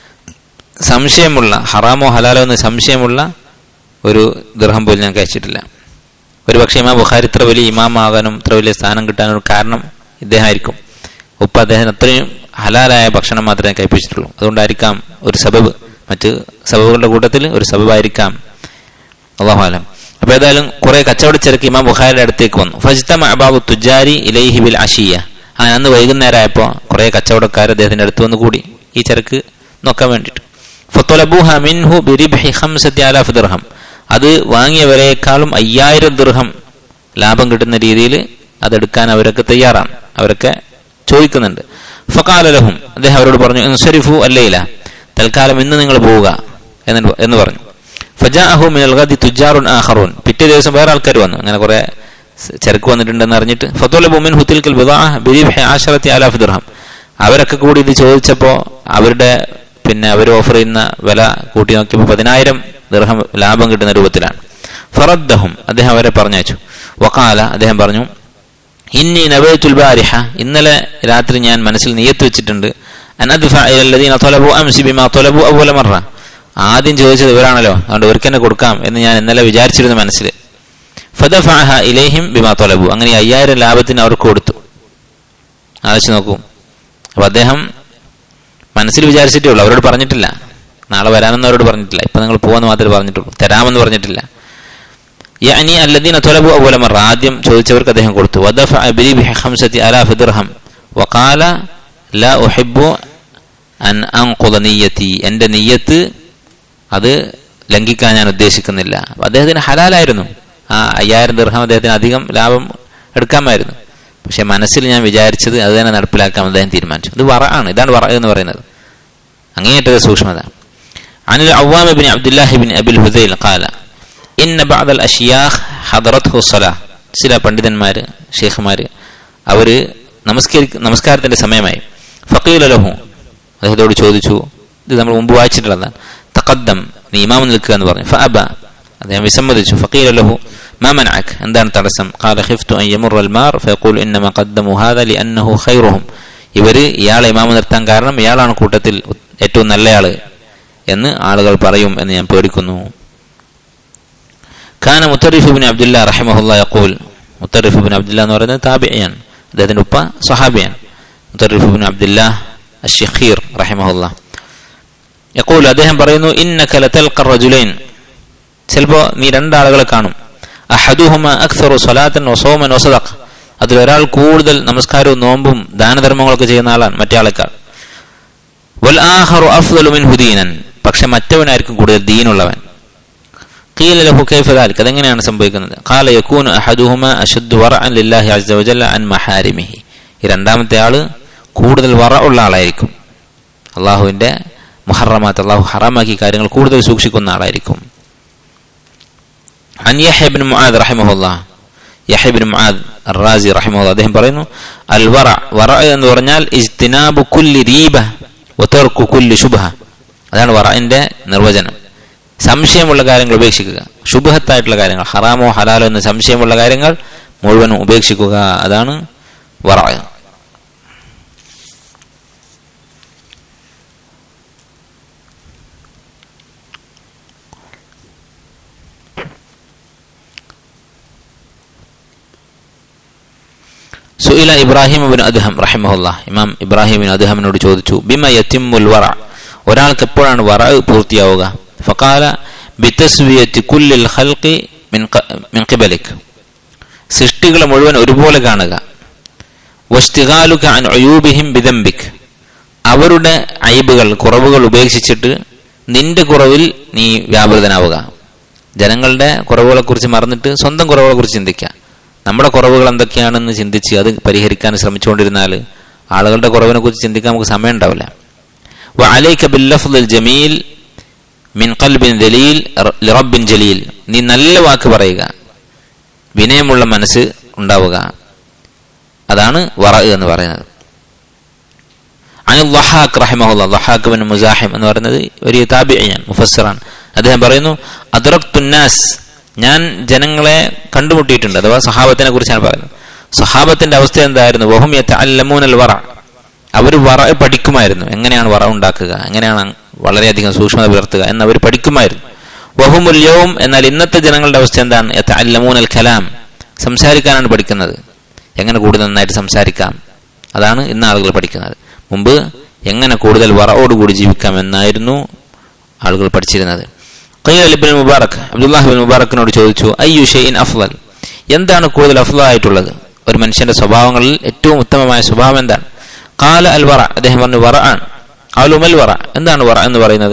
[SPEAKER 1] സംശയമുള്ള, ഹറാമോ ഹലാലോ എന്ന് സംശയമുള്ള ഒരു ദിർഹം പോലും ഞാൻ കഴിച്ചിട്ടില്ല. ഒരു പക്ഷേ ഇമാം ബുഖാരി ഇത്ര വലിയ ഇമാമാകാനും ഇത്ര വലിയ സ്ഥാനം കിട്ടാനും കാരണം ഇദ്ദേഹമായിരിക്കും. ഉപ്പ അദ്ദേഹം അത്രയും ഹലാലായ ഭക്ഷണം മാത്രമേ കഴിപ്പിച്ചിട്ടുള്ളൂ. അതുകൊണ്ടായിരിക്കാം ഒരു സബബ്, മറ്റ് സബബുകളുടെ കൂട്ടത്തിൽ ഒരു സബബായിരിക്കാം, അല്ലാഹു അലം. അപ്പൊ ഏതായാലും കുറെ കച്ചവടച്ചരക്ക് ഇമാം ബുഖാരിയുടെ അടുത്തേക്ക് വന്നു. ഫജ്തമഅ ബഅദു തുജാരി ഇലൈഹി ബിൽ അശിയ, ആ അന്ന് വൈകുന്നേരമായപ്പോൾ കുറെ കച്ചവടക്കാർ അദ്ദേഹത്തിന്റെ അടുത്ത് വന്ന് കൂടി ഈ ചരക്ക് നോക്കാൻ വേണ്ടിയിട്ട്. ഫത്വലബൂഹ മിൻഹു ബിറിബ്ഹി ഖംസതി ആലാഫ് ദിർഹം, അത് വാങ്ങിയവരെക്കാളും അയ്യായിരം ദിർഹം ലാഭം കിട്ടുന്ന രീതിയിൽ അതെടുക്കാൻ അവരൊക്കെ തയ്യാറാണ്, അവരൊക്കെ ചോദിക്കുന്നുണ്ട്. ഫഖാല ലഹും, അദ്ദേഹം അവരോട് പറഞ്ഞു, ഇൻസരിഫു അല്ലൈല, തൽക്കാലം ഇന്ന് നിങ്ങൾ പോവുക എന്ന് പറഞ്ഞു. ഫജാഅഹു മിനൽ ഗദി തുജാറുൻ ആഖറൂൻ, പിറ്റേ ദിവസം വേറെ ആൾക്കാർ വന്നു, അങ്ങനെ കുറെ ചരക്ക് വന്നിട്ടുണ്ടെന്ന് അറിഞ്ഞിട്ട്. ഫത്വലബു മിൻഹു തിൽകൽ ബിദാഅ ബിറിബ്ഹി അശറതി ആലാഫ് ദിർഹം, അവരൊക്കെ കൂടി ഇത് ചോദിച്ചപ്പോൾ അവരുടെ പിന്നെ അവർ ഓഫർ ചെയ്യുന്ന വില കൂട്ടി നോക്കിയപ്പോൾ പതിനായിരം ദിർഹം ലാഭം കിട്ടുന്ന രൂപത്തിലാണ്. ഫറദ്ദഹും, അദ്ദേഹം അവരെ പറഞ്ഞയച്ചു. വഖാല, അദ്ദേഹം പറഞ്ഞു, ഇന്നി നബൈതുൽ ബാരിഹ, ഇന്നലെ രാത്രി ഞാൻ മനസ്സിൽ നിയത്ത് വെച്ചിട്ടുണ്ട്, അനദ്ഫഅ ഇലല്ലദീന തലബു അംസി ബിമാ തലബു അവ്വല മറ, ആദ്യം ചോദിച്ചത് ഇവരാണല്ലോ, അതുകൊണ്ട് ഇവർക്കെന്നെ കൊടുക്കാം എന്ന് ഞാൻ ഇന്നലെ വിചാരിച്ചിരുന്നു മനസ്സിൽ. ഫദഫഅഹ ഇലൈഹിം ബിമാ തലബു, അങ്ങനെ അയ്യായിരം ലാഭത്തിന് അവർക്ക് കൊടുത്തു. ആലോചിച്ച് നോക്കൂ. അപ്പൊ അദ്ദേഹം മനസ്സിൽ വിചാരിച്ചിട്ടേ ഉള്ളൂ, അവരോട് പറഞ്ഞിട്ടില്ല, നാളെ വരാമെന്ന് അവരോട് പറഞ്ഞിട്ടില്ല, ഇപ്പൊ നിങ്ങൾ പോവാന്ന് മാത്രമേ പറഞ്ഞിട്ടുള്ളൂ, തരാമെന്ന് പറഞ്ഞിട്ടില്ല. യഅനി അല്ലദീന തലബു അവ്വല മറ, ആദ്യം ചോദിച്ചവർക്ക് അദ്ദേഹം കൊടുത്തു. വദഫഅ ബിറിബ്ഹി ഖംസതി ആലാഫ് ദിർഹം വഖാല ലാ ഉഹിബ്ബു അൻ അൻഖുദ നിയ്യതി, എന്റെ നിയ്യത്ത് അത് ലംഘിക്കാൻ ഞാൻ ഉദ്ദേശിക്കുന്നില്ല. അദ്ദേഹത്തിന് ഹലാലായിരുന്നു, ആ അയ്യായിരം ദിർഹം അദ്ദേഹത്തിന് അധികം ലാഭം എടുക്കാമായിരുന്നു. പക്ഷെ മനസ്സിൽ ഞാൻ വിചാരിച്ചത് അത് തന്നെ നടപ്പിലാക്കാൻ അദ്ദേഹം തീരുമാനിച്ചു. ഇത് വറ ആണ്, ഇതാണ് വറ എന്ന് പറയുന്നത്, അങ്ങേയറ്റത്തെ സൂക്ഷ്മത. അനിൽ അവ്വാം ഇബ്നു അബ്ദുല്ലാഹി ഇബ്നു അബിൽ ഹുദൈൽ ഖാല ഇന്ന ബഅദൽ അശ്യാഖ് ഹദറത്ഹു സ്വലാ, ചില പണ്ഡിതന്മാര് ഷെയ്ഖുമാര് അവര് നമസ്കാരി നമസ്കാരത്തിന്റെ സമയമായി. ഫഖീല ലഹു, അദ്ദേഹത്തോട് ചോദിച്ചു, ഇത് നമ്മൾ മുമ്പ് വായിച്ചിട്ടുള്ളതാണ്, തഖദ്ദം, നീ ഇമാം നിൽക്കുക എന്ന് പറഞ്ഞു. ഫഅബ, അദ്ദേഹം വിസമ്മതിച്ചു. ഫഖീല ലഹു മാ മനഅക്, എന്താണ് തടസ്സം? ഖാല ഖിഫ്തു അൻ യമുറ അൽ മാർ ഫയഖൂൽ ഇന്നമാ ഖദ്ദമു ഹാദാ ലിഅന്നഹു ഖൈറുഹും, ഇവര് ഇയാളെ ഇമാം നിർത്താൻ കാരണം ഇയാളാണ് കൂട്ടത്തിൽ ഏറ്റവും നല്ലയാള് എന്ന് ആളുകൾ പറയും എന്ന് ഞാൻ പേടിക്കുന്നു. കാന മുത്തറിഫ് ഇബ്നു അബ്ദുല്ലാ റഹിമഹുല്ലാഹ് യഖൂൽ, മുത്തറിഫ് ഇബ്നു അബ്ദുല്ലാ എന്ന് പറയുന്നത് താബിഇയാണ്, അദ്ദേഹത്തിന്റെ ഉപ്പ സ്വഹാബിയാണ്. മുത്തറിഫ് ഇബ്നു അബ്ദുല്ലാ അശ്ശഖീർ റഹിമഹുല്ലാഹ് യഖൂൽ, അദ്ദേഹം പറയുന്നു, ഇന്നക ലതൽഖ റജുലൈൻ, ചിലപ്പോ നീ രണ്ടാളുകളെ കാണും, അഹദുഹുമ അക്സറു സ്വലാത്തൻ വസൗമൻ വസദഖ, അതിലൊരാൾ കൂടുതൽ നമസ്കാരവും നോമ്പും ദാനധർമ്മങ്ങളൊക്കെ ചെയ്യുന്ന ആളാണ് മറ്റേ ആളെക്കാൾ. വൽ ആഖറു അഫ്ളലു മിൻഹു ദീനൻ, പക്ഷെ മറ്റവനായിരിക്കും കൂടുതൽ ദീനുള്ളവൻ. ഖീല ലഹു കൈഫ ദാലിക, അതെങ്ങനെയാണ് സംഭവിക്കുന്നത്? ഖാല യകൂനു അഹദുഹുമ അശദ്ദു വറഅൻ ലില്ലാഹി അസ്സ വജല്ല അൻ മഹാരിമിഹി, ഈ രണ്ടാമത്തെ ആള് കൂടുതൽ വറഉള്ള ആളായിരിക്കും, അള്ളാഹുവിന്റെ മുഹറമാത്ത്, അള്ളാഹു ഹറാമാക്കി കാര്യങ്ങൾ കൂടുതൽ സൂക്ഷിക്കുന്ന ആളായിരിക്കും. അൻ യഹ്യ ഇബ്നു മുആദ് റഹിമഹുല്ലാഹ്, യഹ്യ ഇബ്നു മുആദ് അർ-റാസി റഹിമഹുല്ലാഹ് അദ്ദേഹം പറയുന്നു, അൽ വറ, വറ എന്ന് പറഞ്ഞാൽ ഇജ്തിനാബു കുല്ലിരീബ വതർക്കു കുല്ലി ശുബ്ഹ, അതാണ് വറഇന്റെ നിർവചനം. സംശയമുള്ള കാര്യങ്ങൾ ഉപേക്ഷിക്കുക, ശുബ്ഹത്തായിട്ടുള്ള കാര്യങ്ങൾ, ഹറാമോ ഹലാലോ എന്ന് സംശയമുള്ള കാര്യങ്ങൾ മുഴുവനും ഉപേക്ഷിക്കുക, അതാണ് വറ. സുഇല ഇബ്രാഹിം ഇബ്നു അദ്ഹം റഹിമഹുല്ലാഹ്, ഇമാം ഇബ്രാഹിം ഇബ്നു അദ്ഹമിനോട് ചോദിച്ചു, ബിമ യതിമ്മുൽ വറ, ഒരാൾക്ക് എപ്പോഴാണ് വറ പൂർത്തിയാവുക? ഫഖാല ബിതസ്വിയത്തി കുല്ലിൽ ഖൽഖി മിൻ മിൻ ഖിബലിക്, സൃഷ്ടികളെ മുഴുവൻ ഒരുപോലെ കാണുക. വസ്തിഗാലുക അൻ ഉയൂബിഹിം ബിദംബിക്, അവരുടെ ഐബുകൾ, കുറവുകൾ ഉപേക്ഷിച്ചിട്ട് നിന്റെ കുറവിൽ നീ വ്യാപൃതനാവുക. ജനങ്ങളുടെ കുറവുകളെ കുറിച്ച് മറന്നിട്ട് സ്വന്തം കുറവുകളെ കുറിച്ച് ചിന്തിക്കുക. നമ്മുടെ കുറവുകൾ എന്തൊക്കെയാണെന്ന് ചിന്തിച്ച് അത് പരിഹരിക്കാൻ ശ്രമിച്ചുകൊണ്ടിരുന്നാൽ ആളുകളുടെ കുറവിനെ കുറിച്ച് ചിന്തിക്കാൻ നമുക്ക് സമയം ഉണ്ടാവില്ല. വഅലൈക ബില്ലഫ്ളിൽ ജമീൽ മിൻ ഖൽബിൻ ദലീൽ ലിറബ്ബിൻ ജലീൽ, നീ നല്ല വാക്ക് പറയുക, വിനയമുള്ള മനസ്സ് ഉണ്ടാവുക, അതാണ് വറ എന്ന് പറയുന്നത്. അനിൽ ദഹാഖ് റഹിമഹുല്ലാഹ്, ദഹാഖ് ഇബ്നു മുസാഹിം എന്ന് പറയുന്നത് വലിയ താബിഈൻ മുഫസ്സിറാണ്. അദ്ദേഹം പറയുന്നു, അദ്റക്തുന്നാസ്, ഞാൻ ജനങ്ങളെ കണ്ടുമുട്ടിയിട്ടുണ്ട്, അഥവാ സഹാബത്തിനെ കുറിച്ചാണ് പറയുന്നത്. സഹാബത്തിന്റെ അവസ്ഥ എന്തായിരുന്നു? വഹും യതഅല്ലമൂനൽ വറ, അവർ വറ പഠിക്കുമായിരുന്നു, എങ്ങനെയാണ് വറ ഉണ്ടാക്കുക, എങ്ങനെയാണ് വളരെയധികം സൂക്ഷ്മത പുലർത്തുക എന്ന് അവർ പഠിക്കുമായിരുന്നു. വഹുമുൽ യൗം, എന്നാൽ ഇന്നത്തെ ജനങ്ങളുടെ അവസ്ഥ എന്താണ്? യതഅല്ലമൂനൽ കലാം, സംസാരിക്കാനാണ് പഠിക്കുന്നത്, എങ്ങനെ കൂടുതൽ നന്നായിട്ട് സംസാരിക്കാം, അതാണ് ഇന്ന് ആളുകൾ പഠിക്കുന്നത്. മുമ്പ് എങ്ങനെ കൂടുതൽ വറയോടുകൂടി ജീവിക്കാം എന്നായിരുന്നു ആളുകൾ പഠിച്ചിരുന്നത്. ഖീല ഇബ്നുൽ മുബാറക്, അബ്ദുല്ലാഹ് ഇബ്നു മുബാറക്കിനോട് ചോദിച്ചു, അയ്യു ഷൈഇൻ അഫ്ളൽ, എന്താണ് കൂടുതൽ അഫ്ളലായിട്ടുള്ളത്, ഒരു മനുഷ്യന്റെ സ്വഭാവങ്ങളിൽ ഏറ്റവും ഉത്തമമായ സ്വഭാവം എന്താണ്? ഖാല അൽ വറ, അദ്ദേഹം പറഞ്ഞു വറ ആണ്. ഖാലു മൽ വറ, എന്താണ് വറ എന്ന് പറയുന്നത്?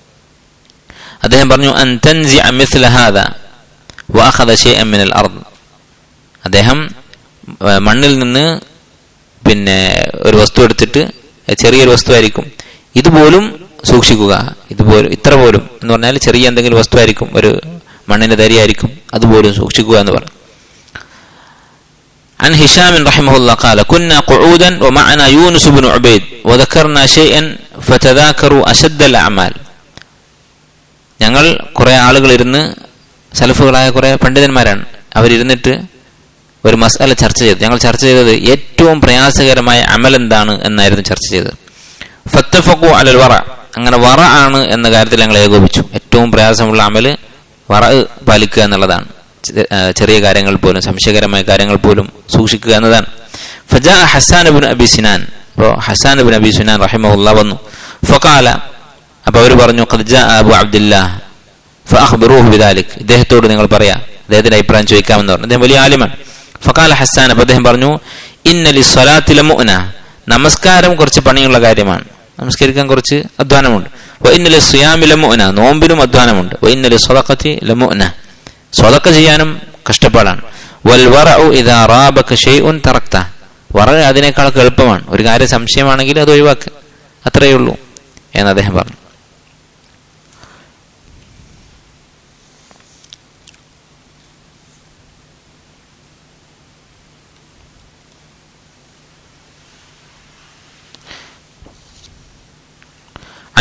[SPEAKER 1] അദ്ദേഹം പറഞ്ഞു, അൻ തൻസിഅ മിസ്ല ഹാദാ വഅഖദ ശൈഅൻ മിനൽ അർദ്, അദ്ദേഹം മണ്ണിൽ നിന്ന് പിന്നെ ഒരു വസ്തു എടുത്തിട്ട്, ചെറിയൊരു വസ്തുവായിരിക്കും, ഇതുപോലും സൂക്ഷിക്കുക, ഇതുപോലും ഇത്ര പോലും എന്ന് പറഞ്ഞാൽ ചെറിയ എന്തെങ്കിലും വസ്തുവായിരിക്കും, ഒരു മണ്ണിന്റെ തരിയായിരിക്കും, അതുപോലും സൂക്ഷിക്കുക എന്ന് പറഞ്ഞു. عن هشام رحمه الله قال كنا قعودا ومعنا يونس بن عبيد وذكرنا شيئا فتذاكروا أشد الأعمال, ഞങ്ങൾ കുറെ ആളുകൾ ഇരുന്ന്, സലഫുകളായ കുറെ പണ്ഡിതന്മാരാണ്, അവരിരുന്നിട്ട് ഒരു മസ്അല ചർച്ച ചെയ്തു. ഞങ്ങൾ ചർച്ച ചെയ്തത് ഏറ്റവും പ്രയാസകരമായ അമൽ എന്താണ് എന്നായിരുന്നു ചർച്ച ചെയ്തത്. ഫത്തഫഖു അലൽ വറ, അങ്ങനെ വറ ആണ് എന്ന കാര്യത്തിൽ ഞങ്ങൾ ഏകോപിച്ചു. ഏറ്റവും പ്രയാസമുള്ള അമല് വറ പാലിക്കുക എന്നുള്ളതാണ്, ചെറിയ കാര്യങ്ങൾ പോലും, സംശയകരമായ കാര്യങ്ങൾ പോലും സൂക്ഷിക്കുക എന്നതാണ്. ഫജാ ഹസ്സാൻ ഇബ്നു അബി സിനാൻ, അപ്പോൾ ഹസ്സാൻ ഇബ്നു അബി സിനാൻ റഹിമഹുല്ലാഹ് വന്നു. ഫഖാല, അപ്പോൾ അവർ പറഞ്ഞു, ഖദ് ജാഅ അബു അബ്ദുല്ലാഹ് ഫഅഖ്ബിറൂഹു ബിദാലിക്, ഇദ്ദേഹത്തോട് നിങ്ങൾ പറയാ, അദ്ദേഹത്തിന്റെ അഭിപ്രായം ചോദിക്കാമെന്ന് പറഞ്ഞു. അദ്ദേഹം വലിയ ആലിമാണ്. ഫഖാല ഹസ്സാൻ, അപ്പോൾ അദ്ദേഹം പറഞ്ഞു, ഇന്ന ലിസ്സലാത്തി ലമുഅന, നമസ്കാരം കുറച്ച് പണിയുള്ള കാര്യമാണ്, നമസ്കരിക്കാൻ കുറച്ച് അധ്വാനമുണ്ട്. വ ഇന്ന ലിസ്സിയാമി ലമുഅന, നോമ്പിനും അധ്വാനമുണ്ട്. വ ഇന്ന ലിസ്സദഖതി ലമുഅന, സ്വതക്ക ചെയ്യാനും കഷ്ടപ്പാടാണ്. വൽ വറഉ ഇദാ റാബക ഷൈഉൻ തറക്ത, വറ അതിനേക്കാളൊക്കെ എളുപ്പമാണ്, ഒരു കാര്യം സംശയമാണെങ്കിൽ അത് ഒഴിവാക്കുക, അത്രയേ ഉള്ളൂ എന്ന് അദ്ദേഹം പറഞ്ഞു.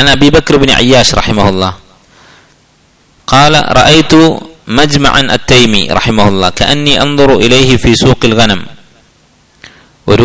[SPEAKER 1] عن أبي بكر بن عياش رحمه الله قال رأيت مجمعا التيمي رحمه الله كأني أنظر إليه في سوق الغنم. ഒരു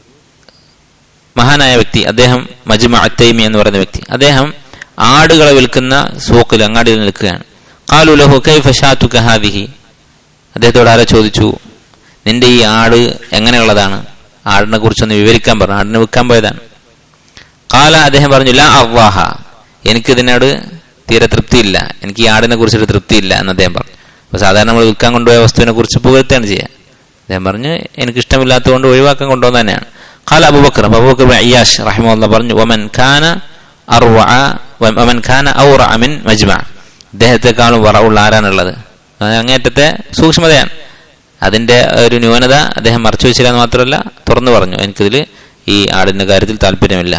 [SPEAKER 1] മഹാനായ വ്യക്തി, അദ്ദേഹം മജ്മഅ അത്തൈമി എന്ന് പറയുന്ന വ്യക്തി, അദ്ദേഹം ആടുകളെ വിൽക്കുന്ന സൂക്കിൽ, അങ്ങാടിയിൽ നിൽക്കുകയാണ്. ഖാലു ലഹു കൈഫ ഷാതുക ഹാദിഹി, അദ്ദേഹത്തോട് ആരോ ചോദിച്ചു, നിന്റെ ഈ ആട് എങ്ങനെയുള്ളതാണ്, ആടിനെ കുറിച്ചൊന്ന് വിവരിക്കാൻ പറഞ്ഞു, ആടിനെ വിൽക്കാൻ പോയതാണ്. ഖാല, അദ്ദേഹം പറഞ്ഞു, ലാ അർവാഹ, എനിക്കിതിനോട് തീരെ തൃപ്തിയില്ല, എനിക്ക് ഈ ആടിനെ കുറിച്ചൊരു തൃപ്തിയില്ല എന്ന് അദ്ദേഹം പറഞ്ഞു. അപ്പോൾ സാധാരണ നമ്മൾ വിൽക്കാൻ കൊണ്ടുപോയ വസ്തുവിനെ കുറിച്ച് പുകഴ്ത്തുകയാണ് ചെയ്യുക. അദ്ദേഹം പറഞ്ഞു, എനിക്കിഷ്ടമില്ലാത്തത് കൊണ്ട് ഒഴിവാക്കാൻ കൊണ്ടുവന്ന് തന്നെയാണ്. ഖാല അബൂബക്കർ, അബൂബക്കർ ഇബ്നു അയ്യാഷ് റഹിമഹുല്ലാഹ് പറഞ്ഞു, വമൻ കാന അർവഅ വമൻ കാന ഔറഅ മിൻ മജ്മഅ, അദ്ദേഹത്തെക്കാളും വറഉള്ള ആരാണുള്ളത്? അങ്ങേറ്റത്തെ സൂക്ഷ്മതയാണ്. അതിന്റെ ഒരു ന്യൂനത അദ്ദേഹം മറച്ചു വെച്ചില്ല എന്ന് മാത്രമല്ല, തുറന്നു പറഞ്ഞു, എനിക്കിതിൽ ഈ ആടിന്റെ കാര്യത്തിൽ താല്പര്യമില്ല.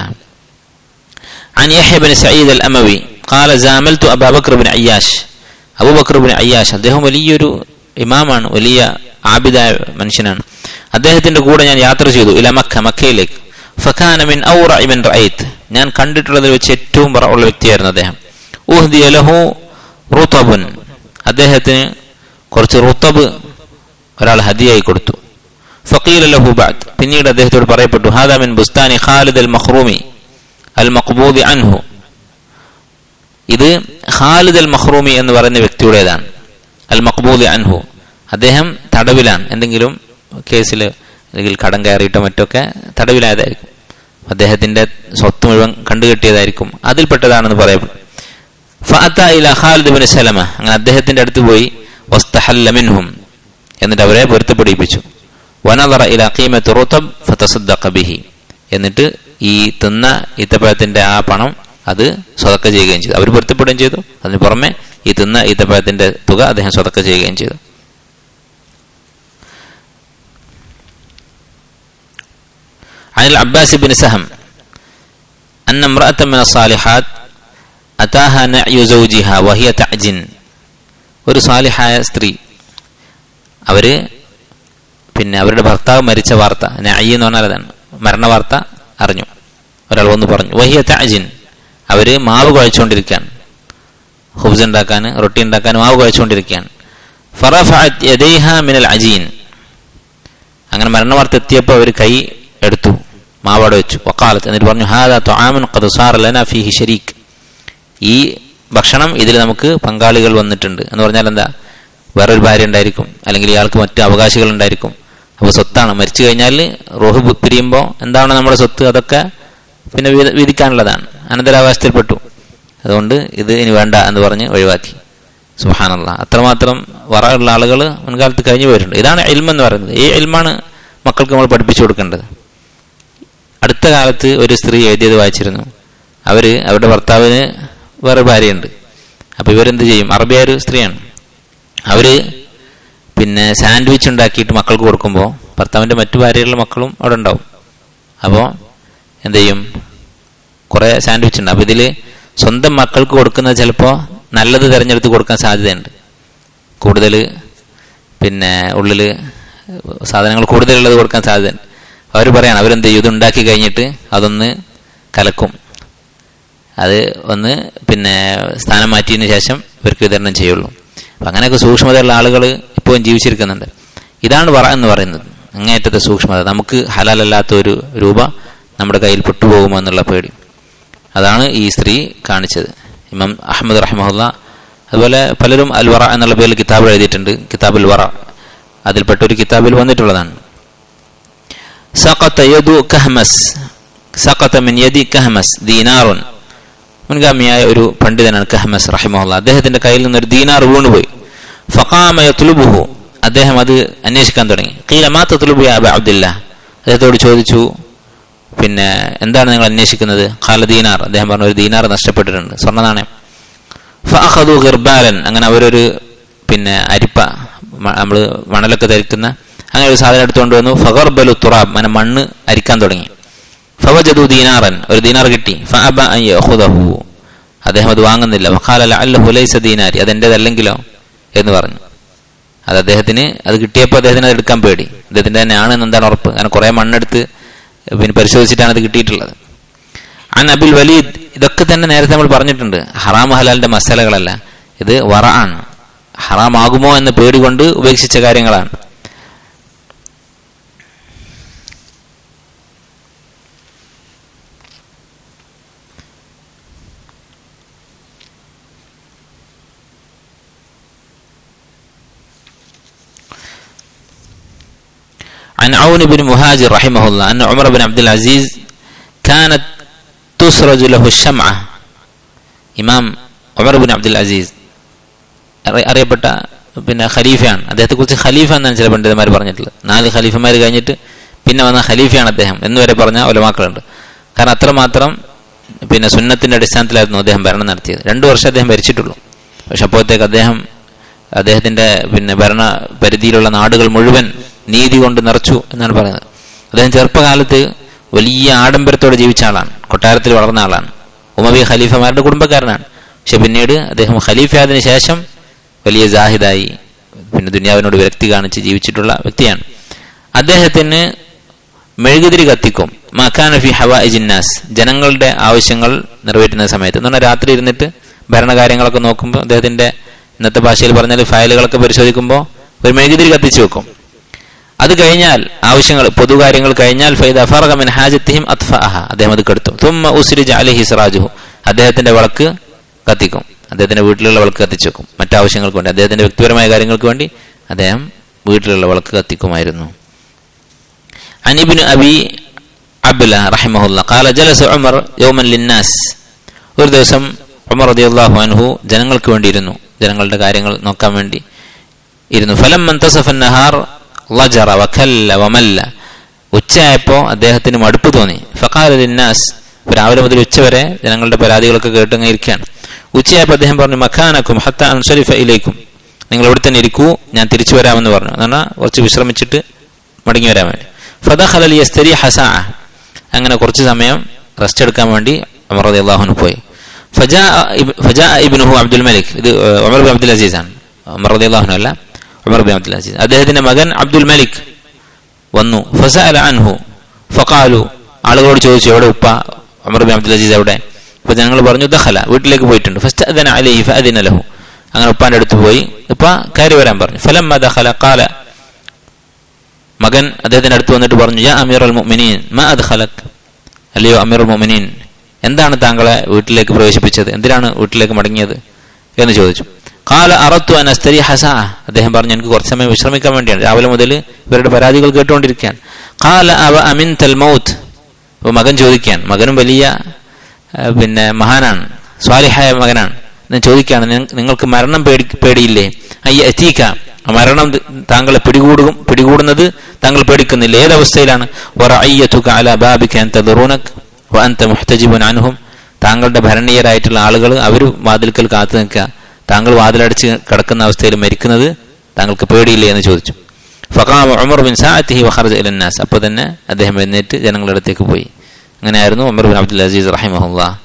[SPEAKER 1] عن يحيى بن سعيد الأموي قال زاملت أبا بكر بن عياش, അബൂബക്കർ ഇബ്നു അയ്യാഷ് അദ്ദേഹം വലിയൊരു ഇമാമാണ്, വലിയ ആബിദായ മനുഷ്യനാണ്. അദ്ദേഹത്തിന്റെ കൂടെ ഞാൻ യാത്ര ചെയ്തു ഇല മക്ക, മക്കയിലേക്ക്. ഫകാന മിൻ ഔറഅ മൻ റഅയ്ത്, ഞാൻ കണ്ടിട്ടുള്ളതിൽ വെച്ച് ഏറ്റവും വറഉള്ള വ്യക്തിയായിരുന്നു അദ്ദേഹം. ഉഹ്ദിയ ലഹു റുതബുൻ, അദ്ദേഹത്തിന് കുറച്ച് റുതബ് ഒരാൾ ഹദിയായി കൊടുത്തു. ഫഖീല ലഹു ബഅദ്, പിന്നീട് അദ്ദേഹത്തോട് പറയപ്പെട്ടു, ഹാദാ മിൻ ബുസ്താനി ഖാലിദ് അൽ മഖ്റൂമി അൽ മഖ്ബൂദി അൻഹു, ഇത് ഖാലിദ് അൽ മഖ്റൂമി എന്ന് പറയുന്ന വ്യക്തിയുടേതാണ്. അൽ മഖ്ബൂദി അൻഹു, അദ്ദേഹം തടവിലാണ്, എന്തെങ്കിലും കേസിൽ അല്ലെങ്കിൽ കടം കയറിയിട്ടോ മറ്റൊക്കെ തടവിലായതായിരിക്കും, അദ്ദേഹത്തിന്റെ സ്വത്ത് മുഴുവൻ കണ്ടുകെട്ടിയതായിരിക്കും, അതിൽപ്പെട്ടതാണെന്ന് പറയപ്പെടും. ഫഅത ഇല ഖാലിദ് ഇബ്നു സലമ, അങ്ങനെ അദ്ദേഹത്തിന്റെ അടുത്ത് പോയി, വസ്തഹല്ല മിൻഹും, എന്നിട്ട് അവരെ പൊരുത്തപ്പെടിപ്പിച്ചു. വനദറ ഇല ഖീമത്തി റുതബ് ഫതസദ്ദഖ ബിഹി, എന്നിട്ട് ഈ തിന്ന ഈത്തപ്പഴത്തിന്റെ ആ പണം അത് സ്വതക്ക ചെയ്യുകയും ചെയ്തു. അവർ പൊരുത്തപ്പെടുകയും ചെയ്തു, അതിന് പുറമെ ഈ തിന്ന ഈത്തപ്പഴത്തിന്റെ തുക അദ്ദേഹം സ്വതക്ക ചെയ്യുകയും ചെയ്തു. عن العباس بن سهم أن امرأة من الصالحات أتاها نعي زوجها وهي تعجن, ഒരു സാലിഹായ സ്ത്രീ, അവര് പിന്നെ അവരുടെ ഭർത്താവ് മരിച്ച വാർത്ത, നഅയി എന്ന് പറഞ്ഞാൽ അതാണ്, മരണ വാർത്ത അറിഞ്ഞു. ഒരാൾ വന്ന് പറഞ്ഞു, വഹിയ തഅജിൻ, അവര് മാവ് കുഴച്ചുകൊണ്ടിരിക്കുകയാണ്, ഖുബ്സ് ഉണ്ടാക്കാൻ, റൊട്ടി ഉണ്ടാക്കാൻ മാവ് കുഴച്ചുകൊണ്ടിരിക്കുകയാണ്. ഫറഫഅത് യദൈഹാ മിനൽ അജീൻ, അങ്ങനെ മരണ വാർത്ത എത്തിയപ്പോൾ അവർ കൈ എടുത്തു, മാവടെ വെച്ചു. വഖാലത്ത്, എന്നിട്ട് പറഞ്ഞു, ഹാദാ തുആമുൻ ഖദ് സാറ ലനാ ഫീഹി ശരീക്, ഈ ഭക്ഷണം ഇതിൽ നമുക്ക് പങ്കാളികൾ വന്നിട്ടുണ്ട് എന്ന് പറഞ്ഞാൽ എന്താ, വേറൊരു ഭാര്യ ഉണ്ടായിരിക്കും, അല്ലെങ്കിൽ ഇയാൾക്ക് മറ്റു അവകാശികൾ ഉണ്ടായിരിക്കും. അപ്പോൾ സ്വത്താണ്, മരിച്ചു കഴിഞ്ഞാൽ റൂഹ് പിരിയുമ്പോൾ എന്താണ് നമ്മുടെ സ്വത്ത്, അതൊക്കെ പിന്നെ വിധിക്കാനുള്ളതാണ്, അനന്തരാവകാശത്തിൽപ്പെട്ടു. അതുകൊണ്ട് ഇത് ഇനി വേണ്ട എന്ന് പറഞ്ഞ് ഒഴിവാക്കി. സുബ്ഹാനല്ലാഹ്, അത്രമാത്രം വറയുള്ള ആളുകൾ മുൻകാലത്ത് കഴിഞ്ഞു പോയിട്ടുണ്ട്. ഇതാണ് ഇൽമ് എന്ന് പറയുന്നത്. ഈ ഇൽമാണ് മക്കൾക്ക് നമ്മൾ പഠിപ്പിച്ചു കൊടുക്കേണ്ടത്. അടുത്ത കാലത്ത് ഒരു സ്ത്രീ എഴുതിയത് വായിച്ചിരുന്നു, അവര് അവരുടെ ഭർത്താവിന് വേറെ ഭാര്യയുണ്ട്. അപ്പൊ ഇവരെന്ത് ചെയ്യും, അറബിയായ ഒരു സ്ത്രീയാണ്, അവര് പിന്നെ സാൻഡ്വിച്ച് ഉണ്ടാക്കിയിട്ട് മക്കൾക്ക് കൊടുക്കുമ്പോൾ ഭർത്താവിന്റെ മറ്റു ഭാര്യയുള്ള മക്കളും അവിടെ ഉണ്ടാവും. അപ്പോൾ എന്ത് ചെയ്യും, കുറെ സാൻഡ്വിച്ച് ഉണ്ട്. അപ്പൊ ഇതില് സ്വന്തം മക്കൾക്ക് കൊടുക്കുന്നത് ചിലപ്പോൾ നല്ലത് തിരഞ്ഞെടുത്ത് കൊടുക്കാൻ സാധ്യതയുണ്ട്, കൂടുതൽ പിന്നെ ഉള്ളില് സാധനങ്ങൾ കൂടുതലുള്ളത് കൊടുക്കാൻ സാധ്യതയുണ്ട്. അവർ പറയാണ്, അവരെന്ത് ചെയ്യും, ഇത് ഉണ്ടാക്കി കഴിഞ്ഞിട്ട് അതൊന്ന് കലക്കും, അത് ഒന്ന് പിന്നെ സ്ഥാനം മാറ്റിയതിന് ശേഷം ഇവർക്ക് വിതരണം ചെയ്യുള്ളൂ. അപ്പം അങ്ങനെയൊക്കെ സൂക്ഷ്മതയുള്ള ആളുകൾ ഇപ്പോഴും ജീവിച്ചിരിക്കുന്നുണ്ട്. ഇതാണ് വറ എന്ന് പറയുന്നത്, അങ്ങേയറ്റത്തെ സൂക്ഷ്മത. നമുക്ക് ഹലാലല്ലാത്ത ഒരു രൂപ നമ്മുടെ കയ്യിൽ പെട്ടുപോകുമോ എന്നുള്ള പേടി, അതാണ് ഈ സ്ത്രീ കാണിച്ചത്. ഇമാം അഹ്മദ് റഹിമഹുല്ലാ അതുപോലെ പലരും അൽ വറ എന്നുള്ള പേരിൽ കിതാബ് എഴുതിയിട്ടുണ്ട്. കിതാബുൽ വറ അതിൽപ്പെട്ട ഒരു കിതാബിൽ വന്നിട്ടുള്ളതാണ്. സഖത യദു കഹ്മസ്, സഖത മിൻ യദി കഹ്മസ് ദീനാറുൻ, മുൻഗാമിയായ ഒരു പണ്ഡിതനാണ് കഹ്മസ് റഹിമഹുല്ലാ. അദ്ദേഹത്തിന്റെ കയ്യിൽ നിന്നൊരു ദീനാർ വീണുപോയി. ഫഖാമ യത്ലുബുഹു, അദ്ദേഹം അത് അന്വേഷിക്കാൻ തുടങ്ങി. ഖീല മാ തത്ലുബു യാ അബാ അബ്ദുല്ലാഹ്, അദ്ദേഹത്തോട് ചോദിച്ചു, പിന്നെ എന്താണ് നിങ്ങൾ അന്വേഷിക്കുന്നത്? ഖാല ദീനാർ, അദ്ദേഹം പറഞ്ഞു ഒരു ദീനാർ നഷ്ടപ്പെട്ടിട്ടുണ്ട്, സ്വർണ്ണ നാണയം. ഫഅഖദു ഗിർബാലൻ, അങ്ങനെ അവരൊരു പിന്നെ അരിപ്പ, നമ്മൾ മണലൊക്കെ ധരിക്കുന്ന അങ്ങനെ ഒരു സാധനം എടുത്തുകൊണ്ട് വന്നു. ഫഗർബലു തുറാബ്, അങ്ങനെ മണ്ണ് അരിക്കാൻ തുടങ്ങി. ഫവജദു ദീനാറൻ, ഒരു ദീനാർ കിട്ടി. ഫഅബ അൻ യഖുദഹു, അദ്ദേഹം അത് വാങ്ങുന്നില്ല. വഖാല ലഅല്ലഹു ലൈസ ദീനാരി, അതെന്റേതല്ലെങ്കിലോ എന്ന് പറഞ്ഞു. അത് അദ്ദേഹത്തിന് അത് കിട്ടിയപ്പോൾ അദ്ദേഹത്തിന് അത് എടുക്കാൻ പേടി, അദ്ദേഹത്തിന്റെ തന്നെയാണ് എന്താണ് ഉറപ്പ്, അങ്ങനെ കുറെ മണ്ണെടുത്ത് പിന്നെ പരിശോധിച്ചിട്ടാണ് അത് കിട്ടിയിട്ടുള്ളത്. അൻ അബിൽ വലീദ്, ഇതൊക്കെ തന്നെ നേരത്തെ നമ്മൾ പറഞ്ഞിട്ടുണ്ട്. ഹറാം ഹലാലിന്റെ മസലകളല്ല, ഇത് വറ ആണ്, ഹറാമാകുമോ എന്ന് പേടി കൊണ്ട് ഉപേക്ഷിച്ച കാര്യങ്ങളാണ്. عن عون بن مهاجر رحمه الله أن عمر بن عبد العزيز كانت تسرج له الشمعة. ഇമാം ഉമർ ബിൻ അബ്ദുൽ അസീസ് അറിയപ്പെട്ട പിന്നെ ഖലീഫയാണ്. അദ്ദേഹത്തെ കുറിച്ച് ഖലീഫ എന്നാണ് ചില പണ്ഡിതന്മാർ പറഞ്ഞിട്ടുള്ളത്. നാല് ഖലീഫമാർ കഴിഞ്ഞിട്ട് പിന്നെ വന്ന ഖലീഫയാണ് അദ്ദേഹം എന്ന് വരെ പറഞ്ഞ ഉലമാക്കളുണ്ട്. കാരണം അത്രമാത്രം പിന്നെ സുന്നത്തിന്റെ അടിസ്ഥാനത്തിലായിരുന്നു അദ്ദേഹം ഭരണം നടത്തിയത്. രണ്ടു വർഷം അദ്ദേഹം ഭരിച്ചിട്ടുള്ളൂ. പക്ഷെ അപ്പോഴത്തേക്ക് അദ്ദേഹം അദ്ദേഹത്തിന്റെ പിന്നെ ഭരണ പരിധിയിലുള്ള നാടുകൾ മുഴുവൻ നീതി കൊണ്ട് നിറച്ചു എന്നാണ് പറയുന്നത്. അദ്ദേഹം ചെറുപ്പകാലത്ത് വലിയ ആഡംബരത്തോടെ ജീവിച്ച ആളാണ്, കൊട്ടാരത്തിൽ വളർന്ന ആളാണ്, ഉമവി ഖലീഫമാരുടെ കുടുംബക്കാരനാണ്. പക്ഷെ പിന്നീട് അദ്ദേഹം ഖലീഫയായതിനു ശേഷം വലിയ ജാഹിദായി പിന്നെ ദുനിയാവിനോട് വിരക്തി കാണിച്ച് ജീവിച്ചിട്ടുള്ള വ്യക്തിയാണ്. അദ്ദേഹത്തിന് മെഴുകുതിരി കത്തിക്കും മക്കാന ഫി ഹവായിജിൻ നാസ്, ജനങ്ങളുടെ ആവശ്യങ്ങൾ നിറവേറ്റുന്ന സമയത്ത് എന്ന് പറഞ്ഞാൽ രാത്രി ഇരുന്നിട്ട് ഭരണകാര്യങ്ങളൊക്കെ നോക്കുമ്പോൾ അദ്ദേഹത്തിന്റെ ഇന്നത്തെ ഭാഷയിൽ പറഞ്ഞാൽ ഫയലുകളൊക്കെ പരിശോധിക്കുമ്പോൾ ഒരു മെഴുകുതിരി കത്തിച്ചു വെക്കും. അത് കഴിഞ്ഞാൽ ആവശ്യങ്ങൾ പൊതുകാര്യങ്ങൾ കഴിഞ്ഞാൽ ഫൈദ ഫറഗ മിൻ ഹാജത്തിഹിം അത്ഫഅഹ, അദ്ദേഹം അത് കെടുത്തും. തുമ്മ ഉസ്രിജ അലൈഹി സിറാജുഹു, അദ്ദേഹത്തിന്റെ വിളക്ക് കത്തിക്കും, അദ്ദേഹത്തിന്റെ വീട്ടിലുള്ള വിളക്ക് കത്തിച്ചു വെക്കും. മറ്റാവശ്യങ്ങൾക്ക് വേണ്ടി, അദ്ദേഹത്തിന്റെ വ്യക്തിപരമായ കാര്യങ്ങൾക്ക് വേണ്ടി അദ്ദേഹം വീട്ടിലുള്ള വിളക്ക് കത്തിക്കുമായിരുന്നു. അൻ ഇബ്നു അബി അബ്ല റഹിമഹുല്ലാഹ് ഖാല ജലസ ഉമർ യൗമൻ ലിന്നാസ്, ഒരു ദിവസം ഉമർ റളിയല്ലാഹു അൻഹു ജനങ്ങൾക്ക് വേണ്ടി ഇരുന്നു, ജനങ്ങളുടെ കാര്യങ്ങൾ നോക്കാൻ വേണ്ടി ഇരുന്നു. ഫലമ്മ ഇൻതസഫ അൻ-നഹാർ ലജറ വകല്ല വമല്ല, ഉച്ചയായപ്പോ അദ്ദേഹത്തിന് മടുപ്പ് തോന്നി. ഫഖാല ലിന്നാസ്, രാവിലെ മുതൽ ഉച്ച വരെ ജനങ്ങളുടെ പരാതികളൊക്കെ കേട്ടങ്ങ് ഇരിക്കുകയാണ്. ഉച്ചയായപ്പോൾ അദ്ദേഹം പറഞ്ഞു മക്കാനക്കും ഹത്താ അൻസരിഫ ഇലൈക്കും, നിങ്ങൾ ഇവിടെ തന്നെ ഇരിക്കൂ, ഞാൻ തിരിച്ചു വരാമെന്ന് പറഞ്ഞു. എന്ന് പറഞ്ഞാൽ കുറച്ച് വിശ്രമിച്ചിട്ട് മടങ്ങി വരാൻ വേണ്ടി. ഫദഖല ലിയസ്തരിഹ സഅ, അങ്ങനെ കുറച്ച് സമയം റെസ്റ്റ് എടുക്കാൻ വേണ്ടി ഉമർ റളിയല്ലാഹു അൻഹു പോയി. ഫജാ ഫജാ ഇബ്നുഹു അബ്ദുൽ മലിക്, ഇത് ഉമർ ബിൻ അബ്ദുൽ അസീസ് ആണ്, ഉമർ റളിയല്ലാഹു അൻഹു അല്ല, ഉമർ ബിൻ അബ്ദുൽ അസീസ്, അദ്ദേഹത്തിന്റെ മകൻ അബ്ദുൽ മലിക് വന്നു. ഫസഅല അൻഹു ഫഖാലു, ആളുകളോട് ചോദിച്ചു എവിടെ ഉപ്പ, ഉമർ ബിൻ അബ്ദുൽ അസീസ് എവിടെ? അപ്പൊ ഞങ്ങൾ പറഞ്ഞു ദഖല, വീട്ടിലേക്ക് പോയിട്ടുണ്ട്. ഫസ്തഅദന അലൈഹി ഫഅദിന ലഹു, അങ്ങനെ ഉപ്പാന്റെ അടുത്ത് പോയി ഉപ്പ കയറി വരാൻ പറഞ്ഞു. ഫലമ്മ ദഖല ഖാല, മകൻ അദ്ദേഹത്തിന്റെ അടുത്ത് വന്നിട്ട് പറഞ്ഞു യാ അമീറുൽ മുഅ്മിനീൻ മാ അദ്ഖലക്, അല്ലയോ അമീറുൽ മുഅ്മിനീൻ, എന്താണ് താങ്കളെ വീട്ടിലേക്ക് പ്രവേശിപ്പിച്ചത്, എന്തിനാണ് വീട്ടിലേക്ക് മടങ്ങിയത് എന്ന് ചോദിച്ചു. ഖാല അറദ്തു അൻ അസ്തരിഹ സഅ, അദ്ദേഹം പറഞ്ഞു എനിക്ക് കുറച്ച് സമയം വിശ്രമിക്കാൻ വേണ്ടിയാണ്, രാവിലെ മുതൽ ഇവരുടെ പരാതികൾ കേട്ടുകൊണ്ടിരിക്കുകയാണ്. ഖാല അവ അമിൻതൽ മൗത്ത്, അപ്പൊ മകൻ ചോദിക്കാൻ, മകനും വലിയ പിന്നെ മഹാനാണ്, സ്വാലിഹായ മകനാണ്, ചോദിക്കുകയാണ് നിങ്ങൾക്ക് മരണം പേടി പേടിയില്ലേ? അയ്യ എത്തീക്ക, മരണം താങ്കളെ പിടികൂടും പിടികൂടുന്നത് താങ്കൾ പേടിക്കുന്നില്ല? ഏതവസ്ഥയിലാണ്? വറഅയ്യതുക അലാ ബാബിക യന്തദുറൂനക വഅൻത മുഹ്തജിബുൻ അൻഹും, താങ്കളുടെ ഭരണീയരായിട്ടുള്ള ആളുകൾ അവർ വാതിൽക്കൽ കാത്തു നിൽക്കുക, താങ്കൾ വാതിലടച്ച് കിടക്കുന്ന അവസ്ഥയിൽ മരിക്കുന്നത് താങ്കൾക്ക് പേടിയില്ലേ എന്ന് ചോദിച്ചു. ഫഖാമ ഉമർ ബിൻ സഅത്തിഹി വഖറജ ഇലൻ നാസ്, അപ്പോൾ തന്നെ അദ്ദേഹം എഴുന്നേറ്റ് ജനങ്ങളുടെ അടുത്തേക്ക് പോയി. അങ്ങനെയായിരുന്നു ഉമർ ബിൻ അബ്ദുൽ അസീസ് റഹിമഹുല്ലാഹ്.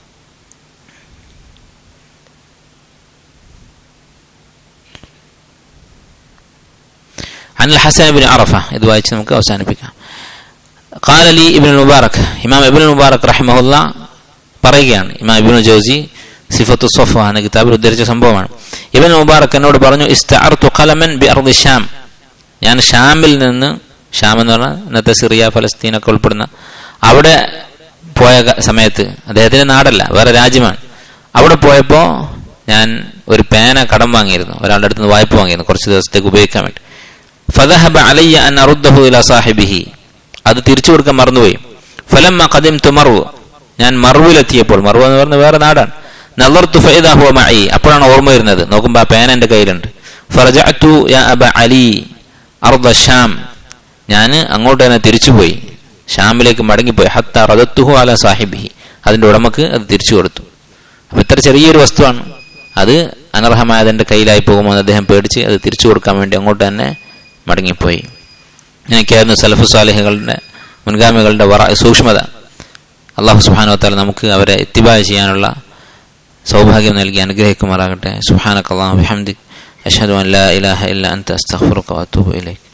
[SPEAKER 1] عن الحسن بن عرفة, ഇത് വായിച്ച് നമുക്ക് അവസാനിപ്പിക്കാം. قال لي ابن المبارك, ഇമാം ഇബ്നുൽ മുബാറക് റഹിമഹുല്ലാഹ് പറയുകയാണ്, ഇമാം ഇബ്നു ജൗസി സിഫത്തു സ്വഫ എന്ന കിതാബിൽ ഉദ്ധരിച്ച സംഭവമാണ്. ഇബ്നുൽ മുബാറക് എന്നോട് പറഞ്ഞു ഇസ്തഅർതു ഖലമൻ ബിഅർദി ഷാം, ഞാൻ ഷാമിൽ നിന്ന്, ഷാം എന്ന് പറഞ്ഞാൽ ഇന്നത്തെ സിറിയ ഫലസ്തീനൊക്കെ ഉൾപ്പെടുന്ന അവിടെ പോയ സമയത്ത്, അദ്ദേഹത്തിന്റെ നാടല്ല വേറെ രാജ്യമാണ്, അവിടെ പോയപ്പോ ഞാൻ ഒരു പേന കടം വാങ്ങിയിരുന്നു, ഒരാളുടെ അടുത്ത് നിന്ന് വായ്പ വാങ്ങിയിരുന്നു കുറച്ച് ദിവസത്തേക്ക് ഉപയോഗിക്കാൻ വേണ്ടി. ഫദഹബ അലയ്യ അൻ അറുദ്ദഹു ഇലാ സാഹിബിഹി, അത് തിരിച്ചു കൊടുക്കാൻ മറന്നുപോയി. ഫലമ്മ ഖദിംതു മർവ്, ഞാൻ മർവിലെത്തിയപ്പോൾ, മർവ് എന്ന് പറഞ്ഞ വേറെ നാടാണ്, നളർതു ഫഇദാ ഹുവ മഈ, അപ്പോഴാണ് ഓർമ്മ വരുന്നത്, നോക്കുമ്പോൾ ആ പേന എന്റെ കയ്യിലുണ്ട്. ഫറജഅതു യാ അബ അലി അർദ ഷാം, ഞാൻ അങ്ങോട്ട് തന്നെ തിരിച്ചുപോയി, ഷാമിലേക്ക് മടങ്ങിപ്പോയി. ഹത്താ റദത്തുഹു അലാ സാഹിബിഹി, അതിന്റെ ഉടമക്ക് അത് തിരിച്ചു കൊടുത്തു. അപ്പൊ ഇത്ര ചെറിയൊരു വസ്തുവാണ്, അത് അനർഹമായത് എന്റെ കയ്യിലായി പോകുമെന്ന് അദ്ദേഹം പേടിച്ച് അത് തിരിച്ചു കൊടുക്കാൻ വേണ്ടി അങ്ങോട്ട് തന്നെ മടങ്ങിപ്പോയി. എനിക്കായിരുന്നു സലഫു സാലിഹുകളുടെ മുൻഗാമികളുടെ വറ സൂക്ഷ്മത. അല്ലാഹു സുബ്ഹാനഹു വ തആല നമുക്ക് അവരെ ഇത്തിബാ ചെയ്യാനുള്ള സൗഭാഗ്യം നൽകി അനുഗ്രഹിക്കുമാറാകട്ടെ. സുബ്ഹാനക അല്ലാഹുമ്മ വബിഹംദിക അഷ്ഹദു അൻ ലാ ഇലാഹ ഇല്ല അൻത അസ്തഗ്ഫിറുക വഅതൂബു ഇലൈക്.